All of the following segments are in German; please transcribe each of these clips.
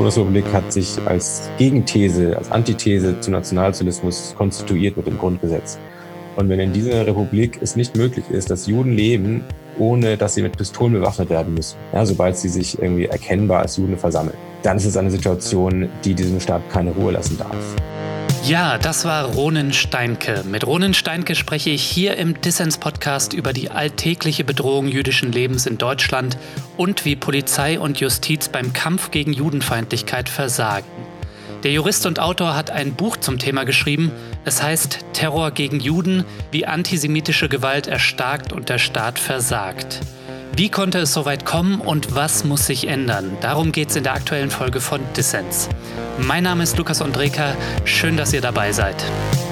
Bundesrepublik hat sich als Gegenthese, als Antithese zum Nationalsozialismus konstituiert mit dem Grundgesetz. Und wenn in dieser Republik es nicht möglich ist, dass Juden leben, ohne dass sie mit Pistolen bewaffnet werden müssen, ja, sobald sie sich irgendwie erkennbar als Juden versammeln, dann ist es eine Situation, die diesem Staat keine Ruhe lassen darf. Ja, das war Ronen Steinke. Mit Ronen Steinke spreche ich hier im Dissens-Podcast über die alltägliche Bedrohung jüdischen Lebens in Deutschland und wie Polizei und Justiz beim Kampf gegen Judenfeindlichkeit versagen. Der Jurist und Autor hat ein Buch zum Thema geschrieben. Es heißt Terror gegen Juden, wie antisemitische Gewalt erstarkt und der Staat versagt. Wie konnte es so weit kommen und was muss sich ändern? Darum geht es in der aktuellen Folge von Dissens. Mein Name ist Lukas Ondreka. Schön, dass ihr dabei seid.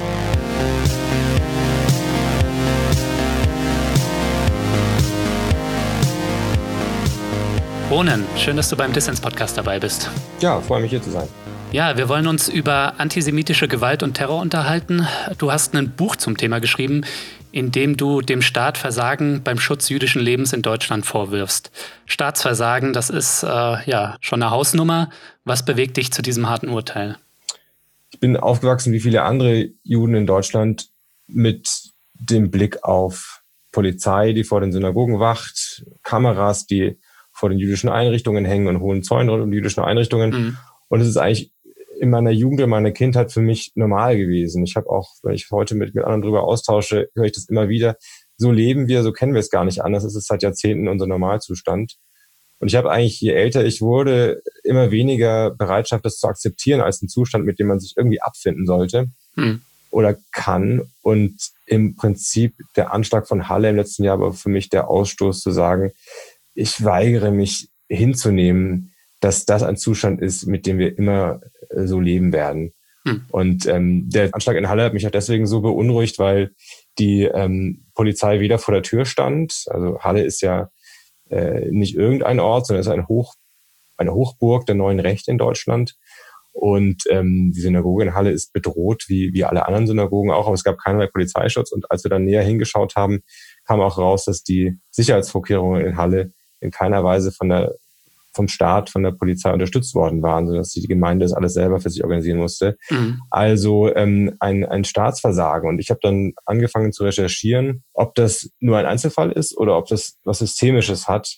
Ronen, schön, dass du beim Dissens-Podcast dabei bist. Ja, freue mich hier zu sein. Ja, wir wollen uns über antisemitische Gewalt und Terror unterhalten. Du hast ein Buch zum Thema geschrieben, in dem du dem Staat Versagen beim Schutz jüdischen Lebens in Deutschland vorwirfst. Staatsversagen, das ist schon eine Hausnummer. Was bewegt dich zu diesem harten Urteil? Ich bin aufgewachsen wie viele andere Juden in Deutschland mit dem Blick auf Polizei, die vor den Synagogen wacht, Kameras, die vor den jüdischen Einrichtungen hängen und hohen Zäunen rund um die jüdischen Einrichtungen. Mhm. Und es ist eigentlich in meiner Jugend, in meiner Kindheit für mich normal gewesen. Ich habe auch, wenn ich heute mit anderen drüber austausche, höre ich das immer wieder. So leben wir, so kennen wir es gar nicht anders. Es ist seit Jahrzehnten unser Normalzustand. Und ich habe eigentlich, je älter ich wurde, immer weniger Bereitschaft, das zu akzeptieren als einen Zustand, mit dem man sich irgendwie abfinden sollte oder kann. Und im Prinzip der Anschlag von Halle im letzten Jahr war für mich der Ausstoß zu sagen, ich weigere mich hinzunehmen, dass das ein Zustand ist, mit dem wir immer so leben werden. Und der Anschlag in Halle hat mich auch deswegen so beunruhigt, weil die Polizei wieder vor der Tür stand. Also Halle ist ja nicht irgendein Ort, sondern es ist eine Hochburg der neuen Rechte in Deutschland. Und die Synagoge in Halle ist bedroht, wie alle anderen Synagogen auch, aber es gab keinerlei Polizeischutz. Und als wir dann näher hingeschaut haben, kam auch raus, dass die Sicherheitsvorkehrungen in Halle in keiner Weise vom Staat, von der Polizei unterstützt worden waren, sodass die Gemeinde das alles selber für sich organisieren musste. Also ein Staatsversagen. Und ich habe dann angefangen zu recherchieren, ob das nur ein Einzelfall ist oder ob das was Systemisches hat.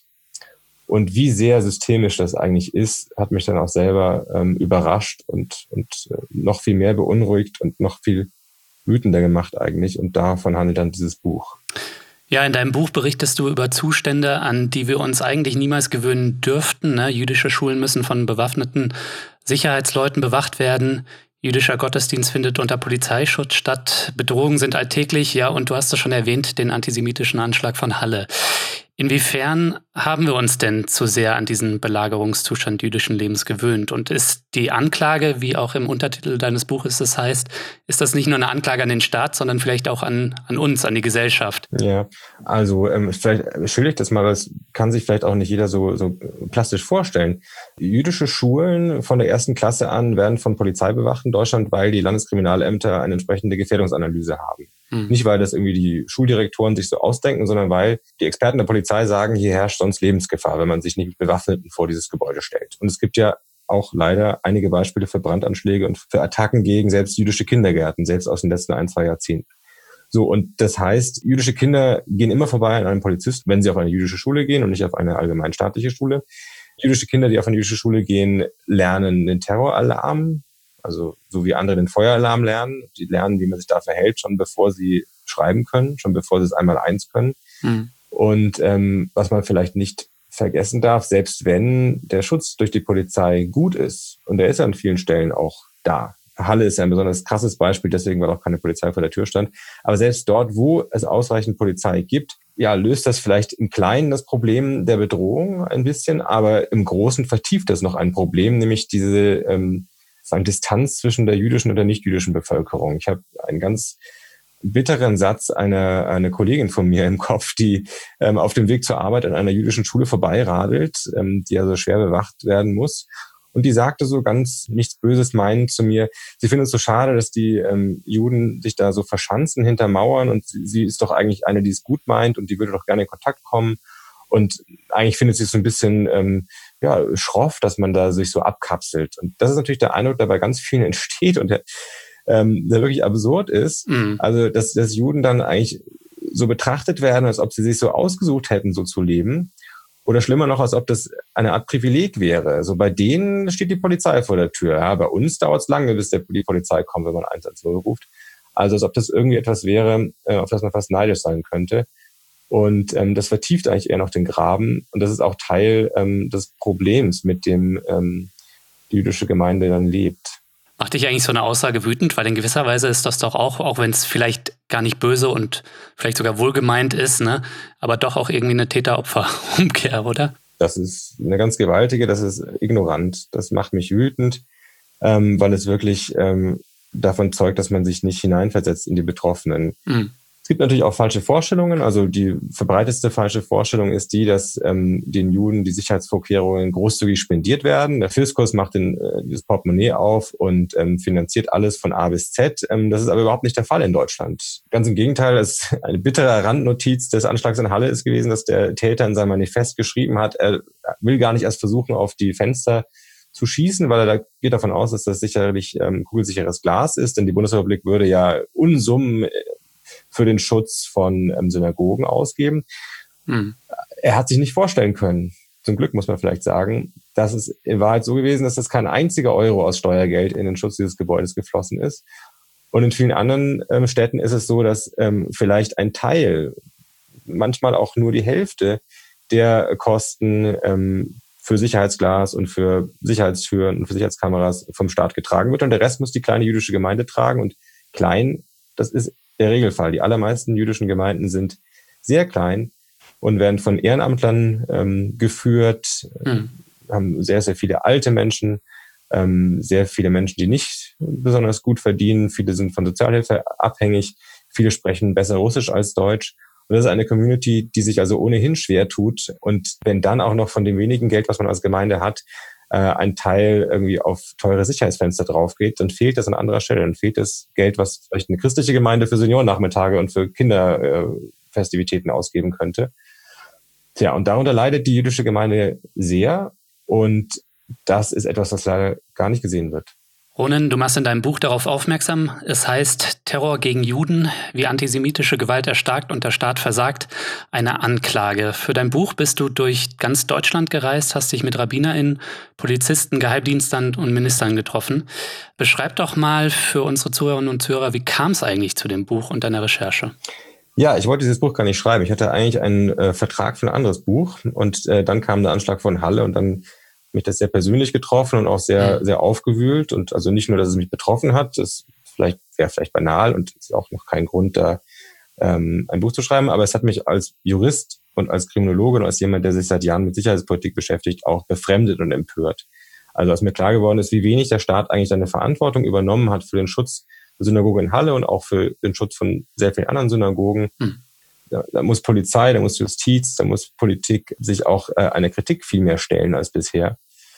Und wie sehr systemisch das eigentlich ist, hat mich dann auch selber überrascht und noch viel mehr beunruhigt und noch viel wütender gemacht eigentlich. Und davon handelt dann dieses Buch. Ja, in deinem Buch berichtest du über Zustände, an die wir uns eigentlich niemals gewöhnen dürften. Ne? Jüdische Schulen müssen von bewaffneten Sicherheitsleuten bewacht werden. Jüdischer Gottesdienst findet unter Polizeischutz statt. Bedrohungen sind alltäglich. Ja, und du hast es schon erwähnt, den antisemitischen Anschlag von Halle. Inwiefern haben wir uns denn zu sehr an diesen Belagerungszustand jüdischen Lebens gewöhnt? Und ist die Anklage, wie auch im Untertitel deines Buches es heißt, ist das nicht nur eine Anklage an den Staat, sondern vielleicht auch an uns, an die Gesellschaft? Ja, also vielleicht schilder ich das mal, weil es kann sich vielleicht auch nicht jeder so plastisch vorstellen. Jüdische Schulen von der ersten Klasse an werden von Polizei bewacht in Deutschland, weil die Landeskriminalämter eine entsprechende Gefährdungsanalyse haben. Nicht, weil das irgendwie die Schuldirektoren sich so ausdenken, sondern weil die Experten der Polizei sagen, hier herrscht sonst Lebensgefahr, wenn man sich nicht mit Bewaffneten vor dieses Gebäude stellt. Und es gibt ja auch leider einige Beispiele für Brandanschläge und für Attacken gegen selbst jüdische Kindergärten, selbst aus den letzten 1-2 Jahrzehnten. So, und das heißt, jüdische Kinder gehen immer vorbei an einem Polizisten, wenn sie auf eine jüdische Schule gehen und nicht auf eine allgemeinstaatliche Schule. Jüdische Kinder, die auf eine jüdische Schule gehen, lernen den Terroralarm, also so wie andere den Feueralarm lernen. Die lernen, wie man sich da verhält, schon bevor sie schreiben können, schon bevor sie es einmal eins können. Und was man vielleicht nicht vergessen darf, selbst wenn der Schutz durch die Polizei gut ist, und der ist an vielen Stellen auch da. Halle ist ja ein besonders krasses Beispiel, deswegen, weil auch keine Polizei vor der Tür stand. Aber selbst dort, wo es ausreichend Polizei gibt, ja, löst das vielleicht im Kleinen das Problem der Bedrohung ein bisschen, aber im Großen vertieft das noch ein Problem, nämlich diese Distanz zwischen der jüdischen und der nicht-jüdischen Bevölkerung. Ich habe einen ganz bitteren Satz eine Kollegin von mir im Kopf, die auf dem Weg zur Arbeit an einer jüdischen Schule vorbeiradelt, die also schwer bewacht werden muss. Und die sagte so ganz nichts Böses meinend zu mir, sie findet es so schade, dass die Juden sich da so verschanzen hinter Mauern und sie ist doch eigentlich eine, die es gut meint und die würde doch gerne in Kontakt kommen. Und eigentlich findet sie es so ein bisschen schroff, dass man da sich so abkapselt. Und das ist natürlich der Eindruck, der bei ganz vielen entsteht und der wirklich absurd ist. Mhm. Also, dass Juden dann eigentlich so betrachtet werden, als ob sie sich so ausgesucht hätten, so zu leben. Oder schlimmer noch, als ob das eine Art Privileg wäre. Also bei denen steht die Polizei vor der Tür. Ja, bei uns dauert es lange, bis die Polizei kommt, wenn man 110 ruft. Also als ob das irgendwie etwas wäre, auf das man fast neidisch sein könnte. Und das vertieft eigentlich eher noch den Graben. Und das ist auch Teil des Problems, mit dem die jüdische Gemeinde dann lebt. Macht dich eigentlich so eine Aussage wütend? Weil in gewisser Weise ist das doch auch wenn es vielleicht gar nicht böse und vielleicht sogar wohlgemeint ist, ne, aber doch auch irgendwie eine Täter-Opfer-Umkehr, oder? Das ist eine ganz gewaltige, das ist ignorant. Das macht mich wütend, weil es wirklich davon zeugt, dass man sich nicht hineinversetzt in die Betroffenen. Mhm. Es gibt natürlich auch falsche Vorstellungen. Also die verbreitetste falsche Vorstellung ist die, dass den Juden die Sicherheitsvorkehrungen großzügig spendiert werden. Der Fiskus macht das Portemonnaie auf und finanziert alles von A bis Z. Das ist aber überhaupt nicht der Fall in Deutschland. Ganz im Gegenteil, eine bittere Randnotiz des Anschlags in Halle ist gewesen, dass der Täter in seinem Manifest geschrieben hat, er will gar nicht erst versuchen, auf die Fenster zu schießen, weil er geht davon aus, dass das sicherlich kugelsicheres Glas ist, denn die Bundesrepublik würde ja Unsummen für den Schutz von Synagogen ausgeben. Mhm. Er hat sich nicht vorstellen können, zum Glück muss man vielleicht sagen, dass es in Wahrheit so gewesen ist, dass kein einziger Euro aus Steuergeld in den Schutz dieses Gebäudes geflossen ist. Und in vielen anderen Städten ist es so, dass vielleicht ein Teil, manchmal auch nur die Hälfte der Kosten für Sicherheitsglas und für Sicherheitstüren und für Sicherheitskameras vom Staat getragen wird. Und der Rest muss die kleine jüdische Gemeinde tragen. Und klein, das ist der Regelfall. Die allermeisten jüdischen Gemeinden sind sehr klein und werden von Ehrenamtlern geführt, haben sehr, sehr viele alte Menschen, sehr viele Menschen, die nicht besonders gut verdienen. Viele sind von Sozialhilfe abhängig. Viele sprechen besser Russisch als Deutsch. Und das ist eine Community, die sich also ohnehin schwer tut. Und wenn dann auch noch von dem wenigen Geld, was man als Gemeinde hat, ein Teil irgendwie auf teure Sicherheitsfenster drauf geht, dann fehlt das an anderer Stelle. Dann fehlt das Geld, was vielleicht eine christliche Gemeinde für Seniorennachmittage und für Kinderfestivitäten ausgeben könnte. Tja, und darunter leidet die jüdische Gemeinde sehr. Und das ist etwas, was leider gar nicht gesehen wird. Ronen, du machst in deinem Buch darauf aufmerksam, es heißt Terror gegen Juden, wie antisemitische Gewalt erstarkt und der Staat versagt, eine Anklage. Für dein Buch bist du durch ganz Deutschland gereist, hast dich mit RabbinerInnen, Polizisten, Geheimdienstern und Ministern getroffen. Beschreib doch mal für unsere Zuhörerinnen und Zuhörer, wie kam es eigentlich zu dem Buch und deiner Recherche? Ja, ich wollte dieses Buch gar nicht schreiben. Ich hatte eigentlich einen Vertrag für ein anderes Buch und dann kam der Anschlag von Halle und dann mich das sehr persönlich getroffen und auch sehr, sehr aufgewühlt. Und also nicht nur, dass es mich betroffen hat, das wäre vielleicht banal und ist auch noch kein Grund, da ein Buch zu schreiben, aber es hat mich als Jurist und als Kriminologe und als jemand, der sich seit Jahren mit Sicherheitspolitik beschäftigt, auch befremdet und empört. Also als mir klar geworden ist, wie wenig der Staat eigentlich seine Verantwortung übernommen hat für den Schutz der Synagoge in Halle und auch für den Schutz von sehr vielen anderen Synagogen. Da muss Polizei, da muss Justiz, da muss Politik sich auch einer Kritik viel mehr stellen als bisher.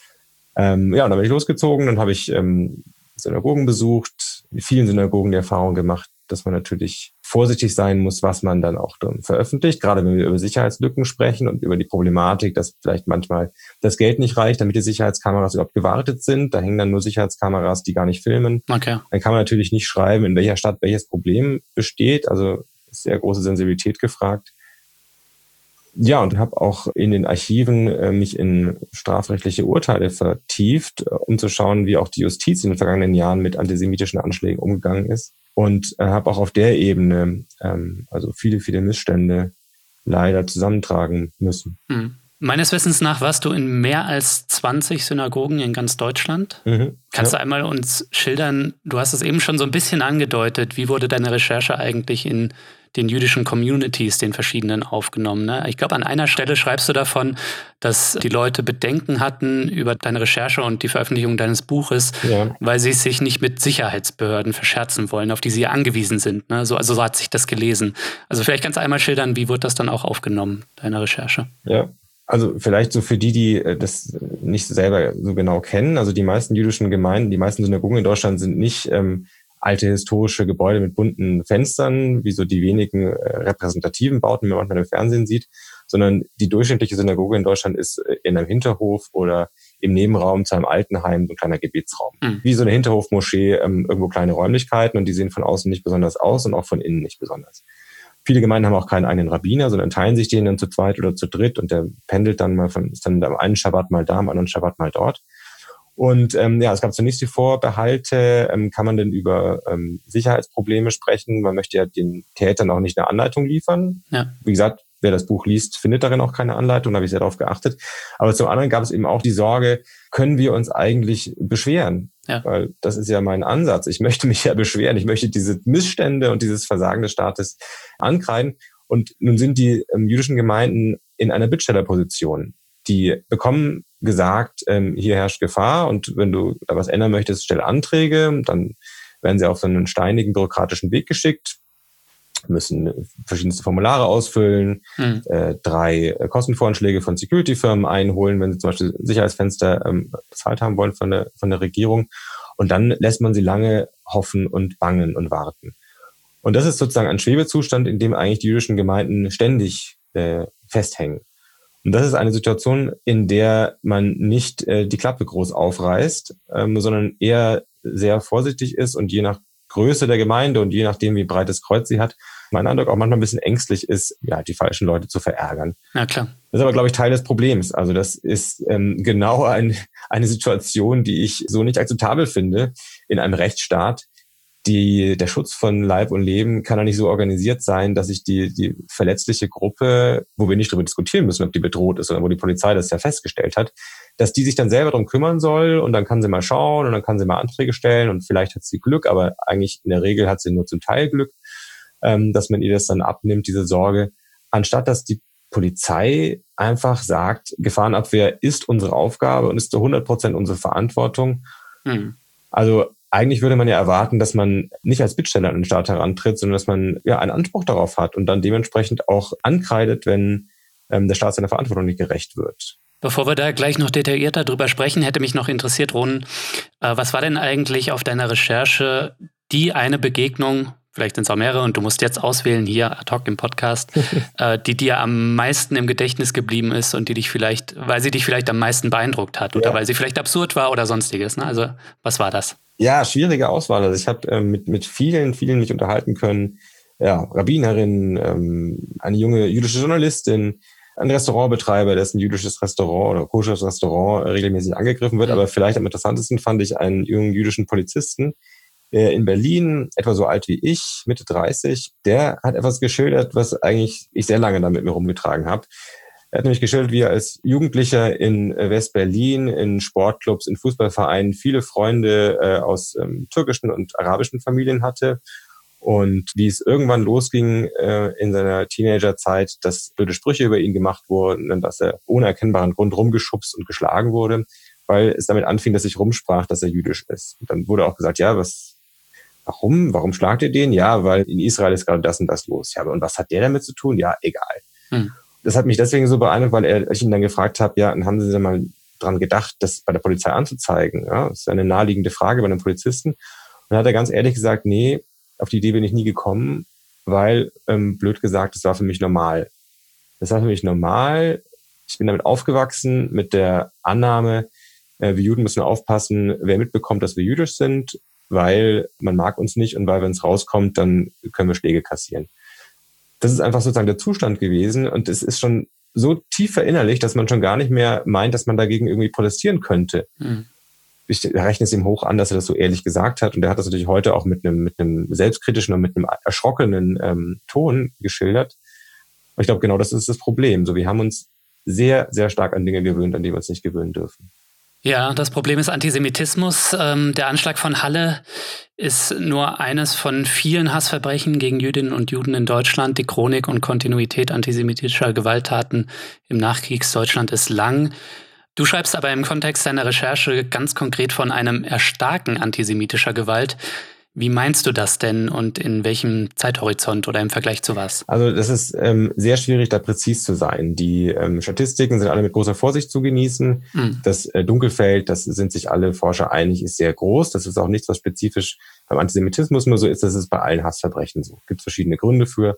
Und dann bin ich losgezogen, dann habe ich Synagogen besucht, in vielen Synagogen die Erfahrung gemacht, dass man natürlich vorsichtig sein muss, was man dann auch veröffentlicht, gerade wenn wir über Sicherheitslücken sprechen und über die Problematik, dass vielleicht manchmal das Geld nicht reicht, damit die Sicherheitskameras überhaupt gewartet sind. Da hängen dann nur Sicherheitskameras, die gar nicht filmen. Okay. Dann kann man natürlich nicht schreiben, in welcher Stadt welches Problem besteht, also sehr große Sensibilität gefragt. Ja, und habe auch in den Archiven mich in strafrechtliche Urteile vertieft, um zu schauen, wie auch die Justiz in den vergangenen Jahren mit antisemitischen Anschlägen umgegangen ist. Und habe auch auf der Ebene also viele, viele Missstände leider zusammentragen müssen. Meines Wissens nach warst du in mehr als 20 Synagogen in ganz Deutschland. Kannst du einmal uns schildern, du hast es eben schon so ein bisschen angedeutet, wie wurde deine Recherche eigentlich in den jüdischen Communities, den verschiedenen, aufgenommen, ne? Ich glaube, an einer Stelle schreibst du davon, dass die Leute Bedenken hatten über deine Recherche und die Veröffentlichung deines Buches, weil sie sich nicht mit Sicherheitsbehörden verscherzen wollen, auf die sie angewiesen sind, ne? So hat sich das gelesen. Also vielleicht kannst du einmal schildern, wie wurde das dann auch aufgenommen, deine Recherche? Ja. Also vielleicht so für die das nicht selber so genau kennen. Also die meisten jüdischen Gemeinden, die meisten Synagogen in Deutschland sind nicht alte historische Gebäude mit bunten Fenstern, wie so die wenigen repräsentativen Bauten, die man manchmal im Fernsehen sieht, sondern die durchschnittliche Synagoge in Deutschland ist in einem Hinterhof oder im Nebenraum zu einem Altenheim, so ein kleiner Gebetsraum. Wie so eine Hinterhofmoschee, irgendwo kleine Räumlichkeiten, und die sehen von außen nicht besonders aus und auch von innen nicht besonders. Viele Gemeinden haben auch keinen eigenen Rabbiner, sondern teilen sich den dann zu zweit oder zu dritt, und der pendelt dann mal ist dann am einen Schabbat mal da, am anderen Schabbat mal dort. Und es gab zunächst die Vorbehalte, kann man denn über Sicherheitsprobleme sprechen? Man möchte ja den Tätern auch nicht eine Anleitung liefern. Ja. Wie gesagt, wer das Buch liest, findet darin auch keine Anleitung, da habe ich sehr darauf geachtet. Aber zum anderen gab es eben auch die Sorge, können wir uns eigentlich beschweren? Ja. Weil das ist ja mein Ansatz. Ich möchte mich ja beschweren. Ich möchte diese Missstände und dieses Versagen des Staates ankreiden. Und nun sind die jüdischen Gemeinden in einer Bittstellerposition. Die bekommen gesagt, hier herrscht Gefahr, und wenn du da was ändern möchtest, stell Anträge. Dann werden sie auf so einen steinigen bürokratischen Weg geschickt, müssen verschiedenste Formulare ausfüllen, 3 Kostenvoranschläge von Security-Firmen einholen, wenn sie zum Beispiel Sicherheitsfenster bezahlt haben wollen von der Regierung. Und dann lässt man sie lange hoffen und bangen und warten. Und das ist sozusagen ein Schwebezustand, in dem eigentlich die jüdischen Gemeinden ständig festhängen. Und das ist eine Situation, in der man nicht die Klappe groß aufreißt, sondern eher sehr vorsichtig ist und je nach Größe der Gemeinde und je nachdem, wie breites Kreuz sie hat, mein Eindruck auch manchmal ein bisschen ängstlich ist, ja, die falschen Leute zu verärgern. Ja, klar. Das ist aber, glaube ich, Teil des Problems. Also das ist genau eine Situation, die ich so nicht akzeptabel finde in einem Rechtsstaat. Der Schutz von Leib und Leben kann ja nicht so organisiert sein, dass sich die verletzliche Gruppe, wo wir nicht darüber diskutieren müssen, ob die bedroht ist, sondern wo die Polizei das ja festgestellt hat, dass die sich dann selber darum kümmern soll, und dann kann sie mal schauen und dann kann sie mal Anträge stellen und vielleicht hat sie Glück, aber eigentlich in der Regel hat sie nur zum Teil Glück, dass man ihr das dann abnimmt, diese Sorge, anstatt dass die Polizei einfach sagt, Gefahrenabwehr ist unsere Aufgabe und ist zu 100% unsere Verantwortung. Also eigentlich würde man ja erwarten, dass man nicht als Bittsteller an den Staat herantritt, sondern dass man ja einen Anspruch darauf hat und dann dementsprechend auch ankreidet, wenn der Staat seiner Verantwortung nicht gerecht wird. Bevor wir da gleich noch detaillierter drüber sprechen, hätte mich noch interessiert, Ronen, was war denn eigentlich auf deiner Recherche die eine Begegnung, vielleicht sind es auch mehrere und du musst jetzt auswählen hier ad hoc im Podcast, die dir am meisten im Gedächtnis geblieben ist und weil sie dich vielleicht am meisten beeindruckt hat oder weil sie vielleicht absurd war oder sonstiges, ne? Also was war das? Ja, schwierige Auswahl. Also ich habe mit vielen mich unterhalten können. Ja, Rabbinerin, eine junge jüdische Journalistin, ein Restaurantbetreiber, dessen jüdisches Restaurant oder koscheres Restaurant regelmäßig angegriffen wird. Aber vielleicht am interessantesten fand ich einen jungen jüdischen Polizisten in Berlin, etwa so alt wie ich, Mitte 30. Der hat etwas geschildert, was eigentlich ich sehr lange da mit mir rumgetragen habe. Er hat nämlich geschildert, wie er als Jugendlicher in West-Berlin, in Sportclubs, in Fußballvereinen viele Freunde aus türkischen und arabischen Familien hatte. Und wie es irgendwann losging in seiner Teenagerzeit, dass blöde Sprüche über ihn gemacht wurden und dass er ohne erkennbaren Grund rumgeschubst und geschlagen wurde, weil es damit anfing, dass sich rumsprach, dass er jüdisch ist. Und dann wurde auch gesagt, ja, warum? Warum schlagt ihr den? Ja, weil in Israel ist gerade das und das los. Ja, und was hat der damit zu tun? Ja, egal. Das hat mich deswegen so beeindruckt, weil ich ihn dann gefragt habe, ja, haben Sie denn mal dran gedacht, das bei der Polizei anzuzeigen? Ja, das ist eine naheliegende Frage bei einem Polizisten. Und dann hat er ganz ehrlich gesagt, nee, auf die Idee bin ich nie gekommen, weil, blöd gesagt, das war für mich normal. Das war für mich normal. Ich bin damit aufgewachsen mit der Annahme, wir Juden müssen aufpassen, wer mitbekommt, dass wir jüdisch sind, weil man mag uns nicht und weil, wenn es rauskommt, dann können wir Schläge kassieren. Das ist einfach sozusagen der Zustand gewesen und es ist schon so tief verinnerlicht, dass man schon gar nicht mehr meint, dass man dagegen irgendwie protestieren könnte. Ich rechne es ihm hoch an, dass er das so ehrlich gesagt hat und er hat das natürlich heute auch mit einem selbstkritischen und mit einem erschrockenen Ton geschildert. Aber ich glaube, genau das ist das Problem. So, wir haben uns sehr, sehr stark an Dinge gewöhnt, an die wir uns nicht gewöhnen dürfen. Ja, das Problem ist Antisemitismus. Der Anschlag von Halle ist nur eines von vielen Hassverbrechen gegen Jüdinnen und Juden in Deutschland. Die Chronik und Kontinuität antisemitischer Gewalttaten im Nachkriegsdeutschland ist lang. Du schreibst aber im Kontext deiner Recherche ganz konkret von einem Erstarken antisemitischer Gewalt. Wie meinst du das denn und in welchem Zeithorizont oder im Vergleich zu was? Also das ist sehr schwierig, da präzis zu sein. Die Statistiken sind alle mit großer Vorsicht zu genießen. Das Dunkelfeld, das sind sich alle Forscher einig, ist sehr groß. Das ist auch nichts, was spezifisch beim Antisemitismus nur so ist. Das ist bei allen Hassverbrechen so. Es gibt verschiedene Gründe für.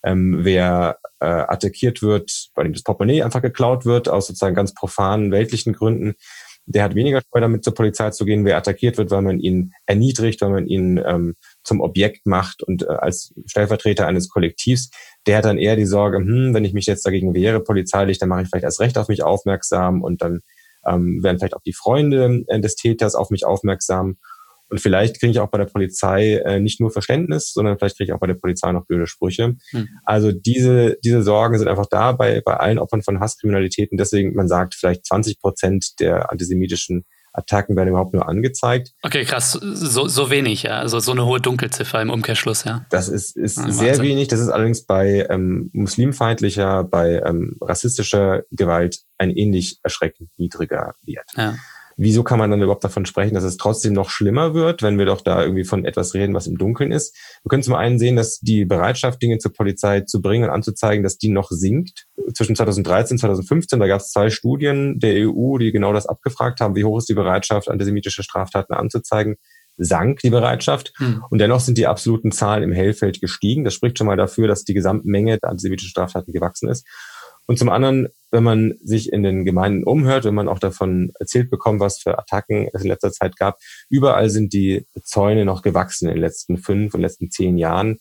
Wer attackiert wird, weil ihm das Portemonnaie einfach geklaut wird, aus sozusagen ganz profanen weltlichen Gründen, der hat weniger Scheu damit zur Polizei zu gehen. Wer attackiert wird, weil man ihn erniedrigt, weil man ihn zum Objekt macht und als Stellvertreter eines Kollektivs, der hat dann eher die Sorge, wenn ich mich jetzt dagegen wehre polizeilich, dann mache ich vielleicht erst recht auf mich aufmerksam und dann werden vielleicht auch die Freunde des Täters auf mich aufmerksam. Und vielleicht kriege ich auch bei der Polizei nicht nur Verständnis, sondern vielleicht kriege ich auch bei der Polizei noch blöde Sprüche. Also diese Sorgen sind einfach da bei allen Opfern von Hasskriminalitäten. Deswegen, man sagt, vielleicht 20% der antisemitischen Attacken werden überhaupt nur angezeigt. Okay, krass. So wenig, ja. Also so eine hohe Dunkelziffer im Umkehrschluss, ja. Das ist sehr wenig. Das ist allerdings bei muslimfeindlicher, bei rassistischer Gewalt ein ähnlich erschreckend niedriger Wert. Ja. Wieso kann man dann überhaupt davon sprechen, dass es trotzdem noch schlimmer wird, wenn wir doch da irgendwie von etwas reden, was im Dunkeln ist? Wir können zum einen sehen, dass die Bereitschaft, Dinge zur Polizei zu bringen und anzuzeigen, dass die noch sinkt. Zwischen 2013 und 2015, da gab es 2 Studien der EU, die genau das abgefragt haben, wie hoch ist die Bereitschaft, antisemitische Straftaten anzuzeigen. Sank die Bereitschaft. Und dennoch sind die absoluten Zahlen im Hellfeld gestiegen. Das spricht schon mal dafür, dass die Gesamtmenge der antisemitischen Straftaten gewachsen ist. Und zum anderen, wenn man sich in den Gemeinden umhört, wenn man auch davon erzählt bekommt, was für Attacken es in letzter Zeit gab, überall sind die Zäune noch gewachsen in den letzten 5 und letzten 10 Jahren.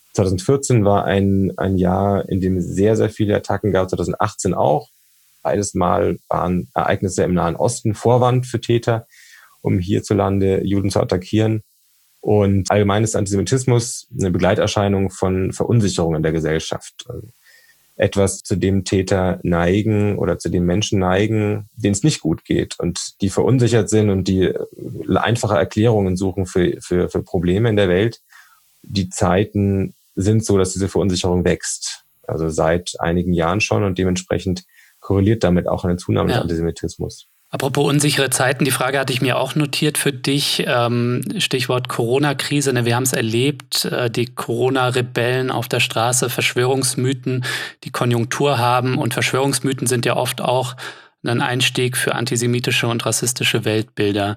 2014 war ein Jahr, in dem es sehr, sehr viele Attacken gab, 2018 auch. Beides Mal waren Ereignisse im Nahen Osten Vorwand für Täter, um hierzulande Juden zu attackieren. Und allgemein ist Antisemitismus eine Begleiterscheinung von Verunsicherung in der Gesellschaft. Etwas, zu dem Täter neigen oder zu dem Menschen neigen, denen es nicht gut geht und die verunsichert sind und die einfache Erklärungen suchen für Probleme in der Welt. Die Zeiten sind so, dass diese Verunsicherung wächst. Also seit einigen Jahren schon und dementsprechend korreliert damit auch eine Zunahme des Antisemitismus. Apropos unsichere Zeiten, die Frage hatte ich mir auch notiert für dich. Stichwort Corona-Krise. Wir haben es erlebt, die Corona-Rebellen auf der Straße, Verschwörungsmythen, die Konjunktur haben. Und Verschwörungsmythen sind ja oft auch ein Einstieg für antisemitische und rassistische Weltbilder.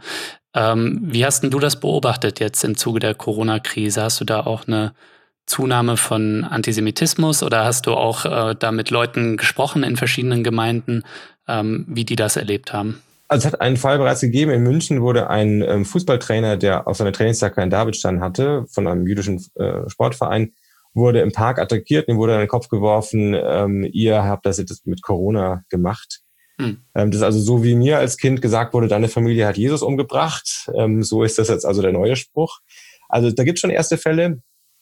Wie hast denn du das beobachtet jetzt im Zuge der Corona-Krise? Hast du da auch eine Zunahme von Antisemitismus oder hast du auch da mit Leuten gesprochen in verschiedenen Gemeinden, wie die das erlebt haben? Also es hat einen Fall bereits gegeben. In München wurde ein Fußballtrainer, der auf seiner Trainingsjacke einen Davidstern hatte, von einem jüdischen Sportverein, wurde im Park attackiert, ihm wurde in den Kopf geworfen, ihr habt das jetzt mit Corona gemacht. Das ist also so, wie mir als Kind gesagt wurde, deine Familie hat Jesus umgebracht. So ist das jetzt also der neue Spruch. Also da gibt es schon erste Fälle.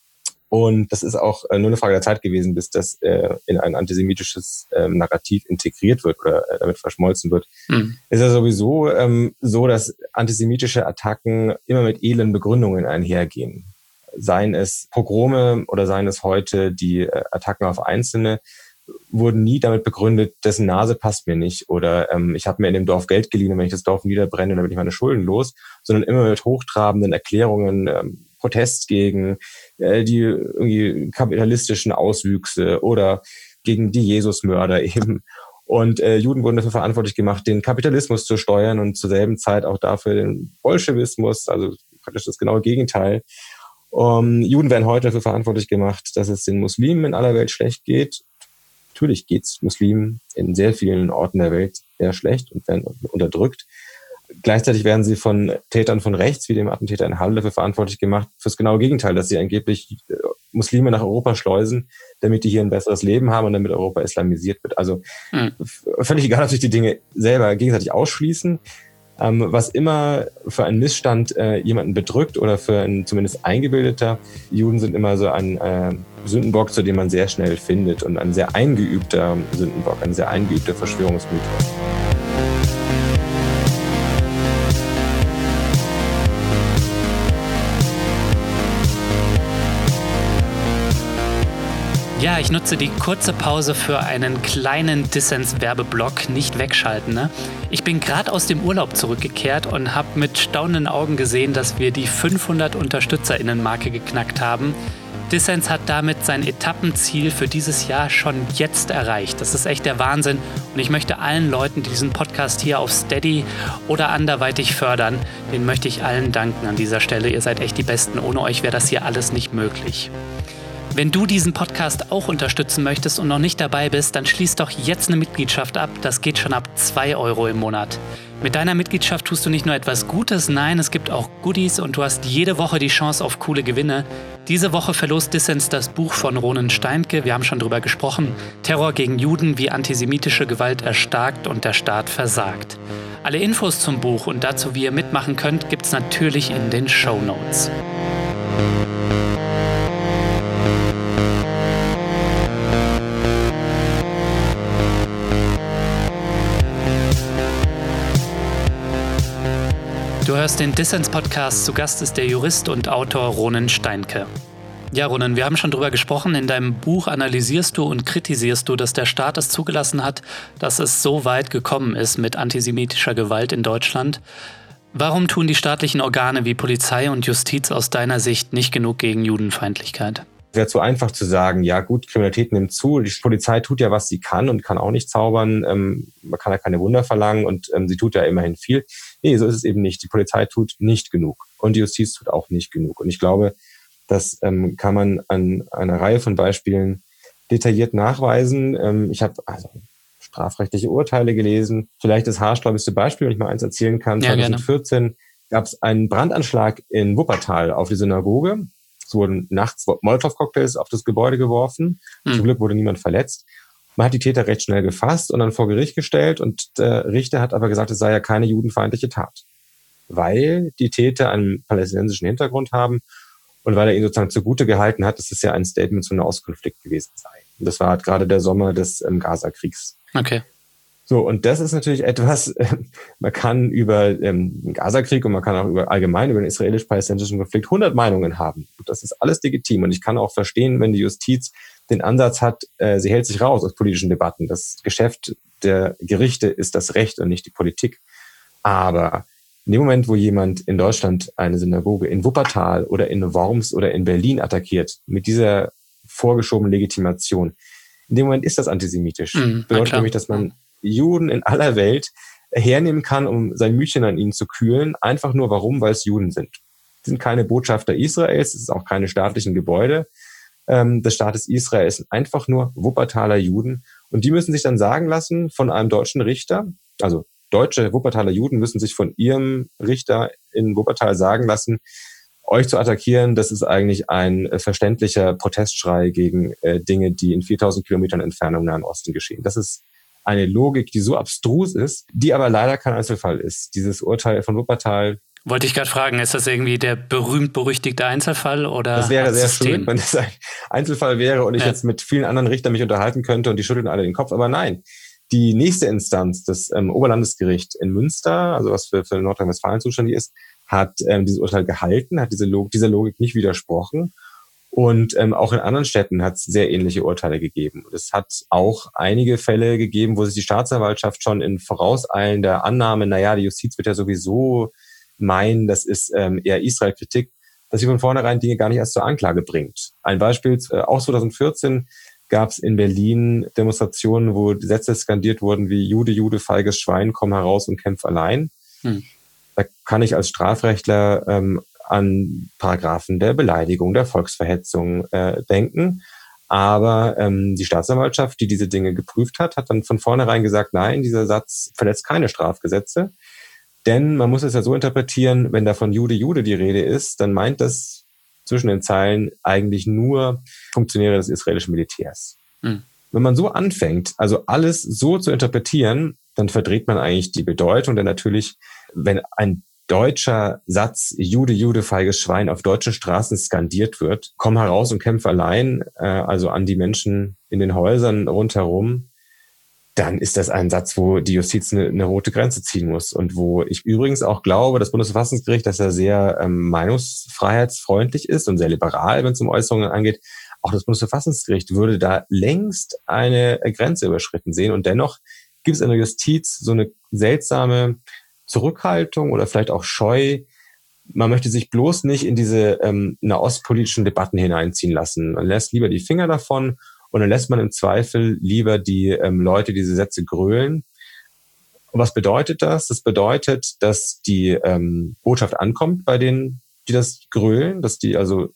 Und das ist auch nur eine Frage der Zeit gewesen, bis das in ein antisemitisches Narrativ integriert wird oder damit verschmolzen wird. Es ist ja sowieso so, dass antisemitische Attacken immer mit edlen Begründungen einhergehen. Seien es Pogrome oder seien es heute die Attacken auf Einzelne, wurden nie damit begründet, dessen Nase passt mir nicht oder ich habe mir in dem Dorf Geld geliehen und wenn ich das Dorf niederbrenne, dann bin ich meine Schulden los, sondern immer mit hochtrabenden Erklärungen, Protest gegen die irgendwie kapitalistischen Auswüchse oder gegen die Jesusmörder eben. Und Juden wurden dafür verantwortlich gemacht, den Kapitalismus zu steuern und zur selben Zeit auch dafür den Bolschewismus, also praktisch das genaue Gegenteil. Juden werden heute dafür verantwortlich gemacht, dass es den Muslimen in aller Welt schlecht geht. Natürlich geht es Muslimen in sehr vielen Orten der Welt sehr schlecht und werden unterdrückt. Gleichzeitig werden sie von Tätern von rechts, wie dem Attentäter in Halle, dafür verantwortlich gemacht, fürs genaue Gegenteil, dass sie angeblich Muslime nach Europa schleusen, damit die hier ein besseres Leben haben und damit Europa islamisiert wird. Also völlig egal, ob sich die Dinge selber gegenseitig ausschließen. Was immer für einen Missstand jemanden bedrückt oder für ein zumindest eingebildeter, Juden sind immer so ein Sündenbock, zu dem man sehr schnell findet und ein sehr eingeübter Sündenbock, ein sehr eingeübter Verschwörungsmythos. Ja, ich nutze die kurze Pause für einen kleinen Dissens-Werbeblock, nicht wegschalten. Ne? Ich bin gerade aus dem Urlaub zurückgekehrt und habe mit staunenden Augen gesehen, dass wir die 500 UnterstützerInnen-Marke geknackt haben. Dissens hat damit sein Etappenziel für dieses Jahr schon jetzt erreicht. Das ist echt der Wahnsinn und ich möchte allen Leuten, die diesen Podcast hier auf Steady oder anderweitig fördern, denen möchte ich allen danken an dieser Stelle. Ihr seid echt die Besten. Ohne euch wäre das hier alles nicht möglich. Wenn du diesen Podcast auch unterstützen möchtest und noch nicht dabei bist, dann schließ doch jetzt eine Mitgliedschaft ab. Das geht schon ab 2 Euro im Monat. Mit deiner Mitgliedschaft tust du nicht nur etwas Gutes, nein, es gibt auch Goodies und du hast jede Woche die Chance auf coole Gewinne. Diese Woche verlost Dissens das Buch von Ronen Steinke, wir haben schon drüber gesprochen, Terror gegen Juden, wie antisemitische Gewalt erstarkt und der Staat versagt. Alle Infos zum Buch und dazu, wie ihr mitmachen könnt, gibt's natürlich in den Shownotes. Du hörst den Dissens-Podcast. Zu Gast ist der Jurist und Autor Ronen Steinke. Ja, Ronen, wir haben schon drüber gesprochen. In deinem Buch analysierst du und kritisierst du, dass der Staat es zugelassen hat, dass es so weit gekommen ist mit antisemitischer Gewalt in Deutschland. Warum tun die staatlichen Organe wie Polizei und Justiz aus deiner Sicht nicht genug gegen Judenfeindlichkeit? Es wäre zu einfach zu sagen, ja gut, Kriminalität nimmt zu, die Polizei tut ja, was sie kann und kann auch nicht zaubern, man kann ja keine Wunder verlangen und sie tut ja immerhin viel. Nee, so ist es eben nicht. Die Polizei tut nicht genug und die Justiz tut auch nicht genug. Und ich glaube, das kann man an einer Reihe von Beispielen detailliert nachweisen. Ich habe also strafrechtliche Urteile gelesen. Vielleicht das haarsträubendste Beispiel, wenn ich mal eins erzählen kann. Ja, 2014 gab es einen Brandanschlag in Wuppertal auf die Synagoge. Es wurden nachts Molotow-Cocktails auf das Gebäude geworfen. Zum Glück wurde niemand verletzt. Man hat die Täter recht schnell gefasst und dann vor Gericht gestellt und der Richter hat aber gesagt, es sei ja keine judenfeindliche Tat, weil die Täter einen palästinensischen Hintergrund haben und weil er ihnen sozusagen zugute gehalten hat, dass es ja ein Statement zu einem Nahostkonflikt gewesen sei. Und das war halt gerade der Sommer des Gaza-Kriegs. Okay. So, und das ist natürlich etwas, man kann über den Gaza-Krieg und man kann auch allgemein über den israelisch-palästinensischen Konflikt 100 Meinungen haben. Und das ist alles legitim. Und ich kann auch verstehen, wenn die Justiz den Ansatz hat, sie hält sich raus aus politischen Debatten. Das Geschäft der Gerichte ist das Recht und nicht die Politik. Aber in dem Moment, wo jemand in Deutschland eine Synagoge in Wuppertal oder in Worms oder in Berlin attackiert, mit dieser vorgeschobenen Legitimation, in dem Moment ist das antisemitisch. Bedeutet nämlich, dass man Juden in aller Welt hernehmen kann, um sein Mütchen an ihnen zu kühlen. Einfach nur warum? Weil es Juden sind. Sie sind keine Botschafter Israels, es ist auch keine staatlichen Gebäude des Staates Israel. Es sind einfach nur Wuppertaler Juden. Und die müssen sich dann sagen lassen von einem deutschen Richter, also deutsche Wuppertaler Juden müssen sich von ihrem Richter in Wuppertal sagen lassen, euch zu attackieren, das ist eigentlich ein verständlicher Protestschrei gegen Dinge, die in 4000 Kilometern Entfernung im Nahen Osten geschehen. Das ist eine Logik, die so abstrus ist, die aber leider kein Einzelfall ist. Dieses Urteil von Wuppertal. Wollte ich gerade fragen, ist das irgendwie der berühmt-berüchtigte Einzelfall oder das wäre sehr schön, wenn es ein Einzelfall wäre und ich jetzt mit vielen anderen Richtern mich unterhalten könnte und die schütteln alle den Kopf. Aber nein, die nächste Instanz, das Oberlandesgericht in Münster, also was für Nordrhein-Westfalen zuständig ist, hat dieses Urteil gehalten, hat dieser Logik nicht widersprochen. Und auch in anderen Städten hat es sehr ähnliche Urteile gegeben. Und es hat auch einige Fälle gegeben, wo sich die Staatsanwaltschaft schon in vorauseilender Annahme, die Justiz wird ja sowieso meinen, das ist eher Israel-Kritik, dass sie von vornherein Dinge gar nicht erst zur Anklage bringt. Ein Beispiel, auch 2014 gab es in Berlin Demonstrationen, wo Sätze skandiert wurden wie Jude, Jude, feiges Schwein, komm heraus und kämpf allein. Da kann ich als Strafrechtler an Paragraphen der Beleidigung, der Volksverhetzung denken. Aber die Staatsanwaltschaft, die diese Dinge geprüft hat, hat dann von vornherein gesagt, nein, dieser Satz verletzt keine Strafgesetze. Denn man muss es ja so interpretieren, wenn da von Jude, Jude die Rede ist, dann meint das zwischen den Zeilen eigentlich nur Funktionäre des israelischen Militärs. Wenn man so anfängt, also alles so zu interpretieren, dann verdreht man eigentlich die Bedeutung. Denn natürlich, wenn ein deutscher Satz, Jude, Jude, feiges Schwein, auf deutschen Straßen skandiert wird, komm heraus und kämpf allein, also an die Menschen in den Häusern rundherum, dann ist das ein Satz, wo die Justiz eine rote Grenze ziehen muss. Und wo ich übrigens auch glaube, das Bundesverfassungsgericht, dass er sehr meinungsfreiheitsfreundlich ist und sehr liberal, wenn es um Äußerungen angeht, auch das Bundesverfassungsgericht würde da längst eine Grenze überschritten sehen. Und dennoch gibt es in der Justiz so eine seltsame Zurückhaltung oder vielleicht auch Scheu. Man möchte sich bloß nicht in diese nahostpolitischen Debatten hineinziehen lassen. Man lässt lieber die Finger davon und dann lässt man im Zweifel lieber die Leute diese Sätze grölen. Und was bedeutet das? Das bedeutet, dass die Botschaft ankommt bei denen, die das grölen, dass die also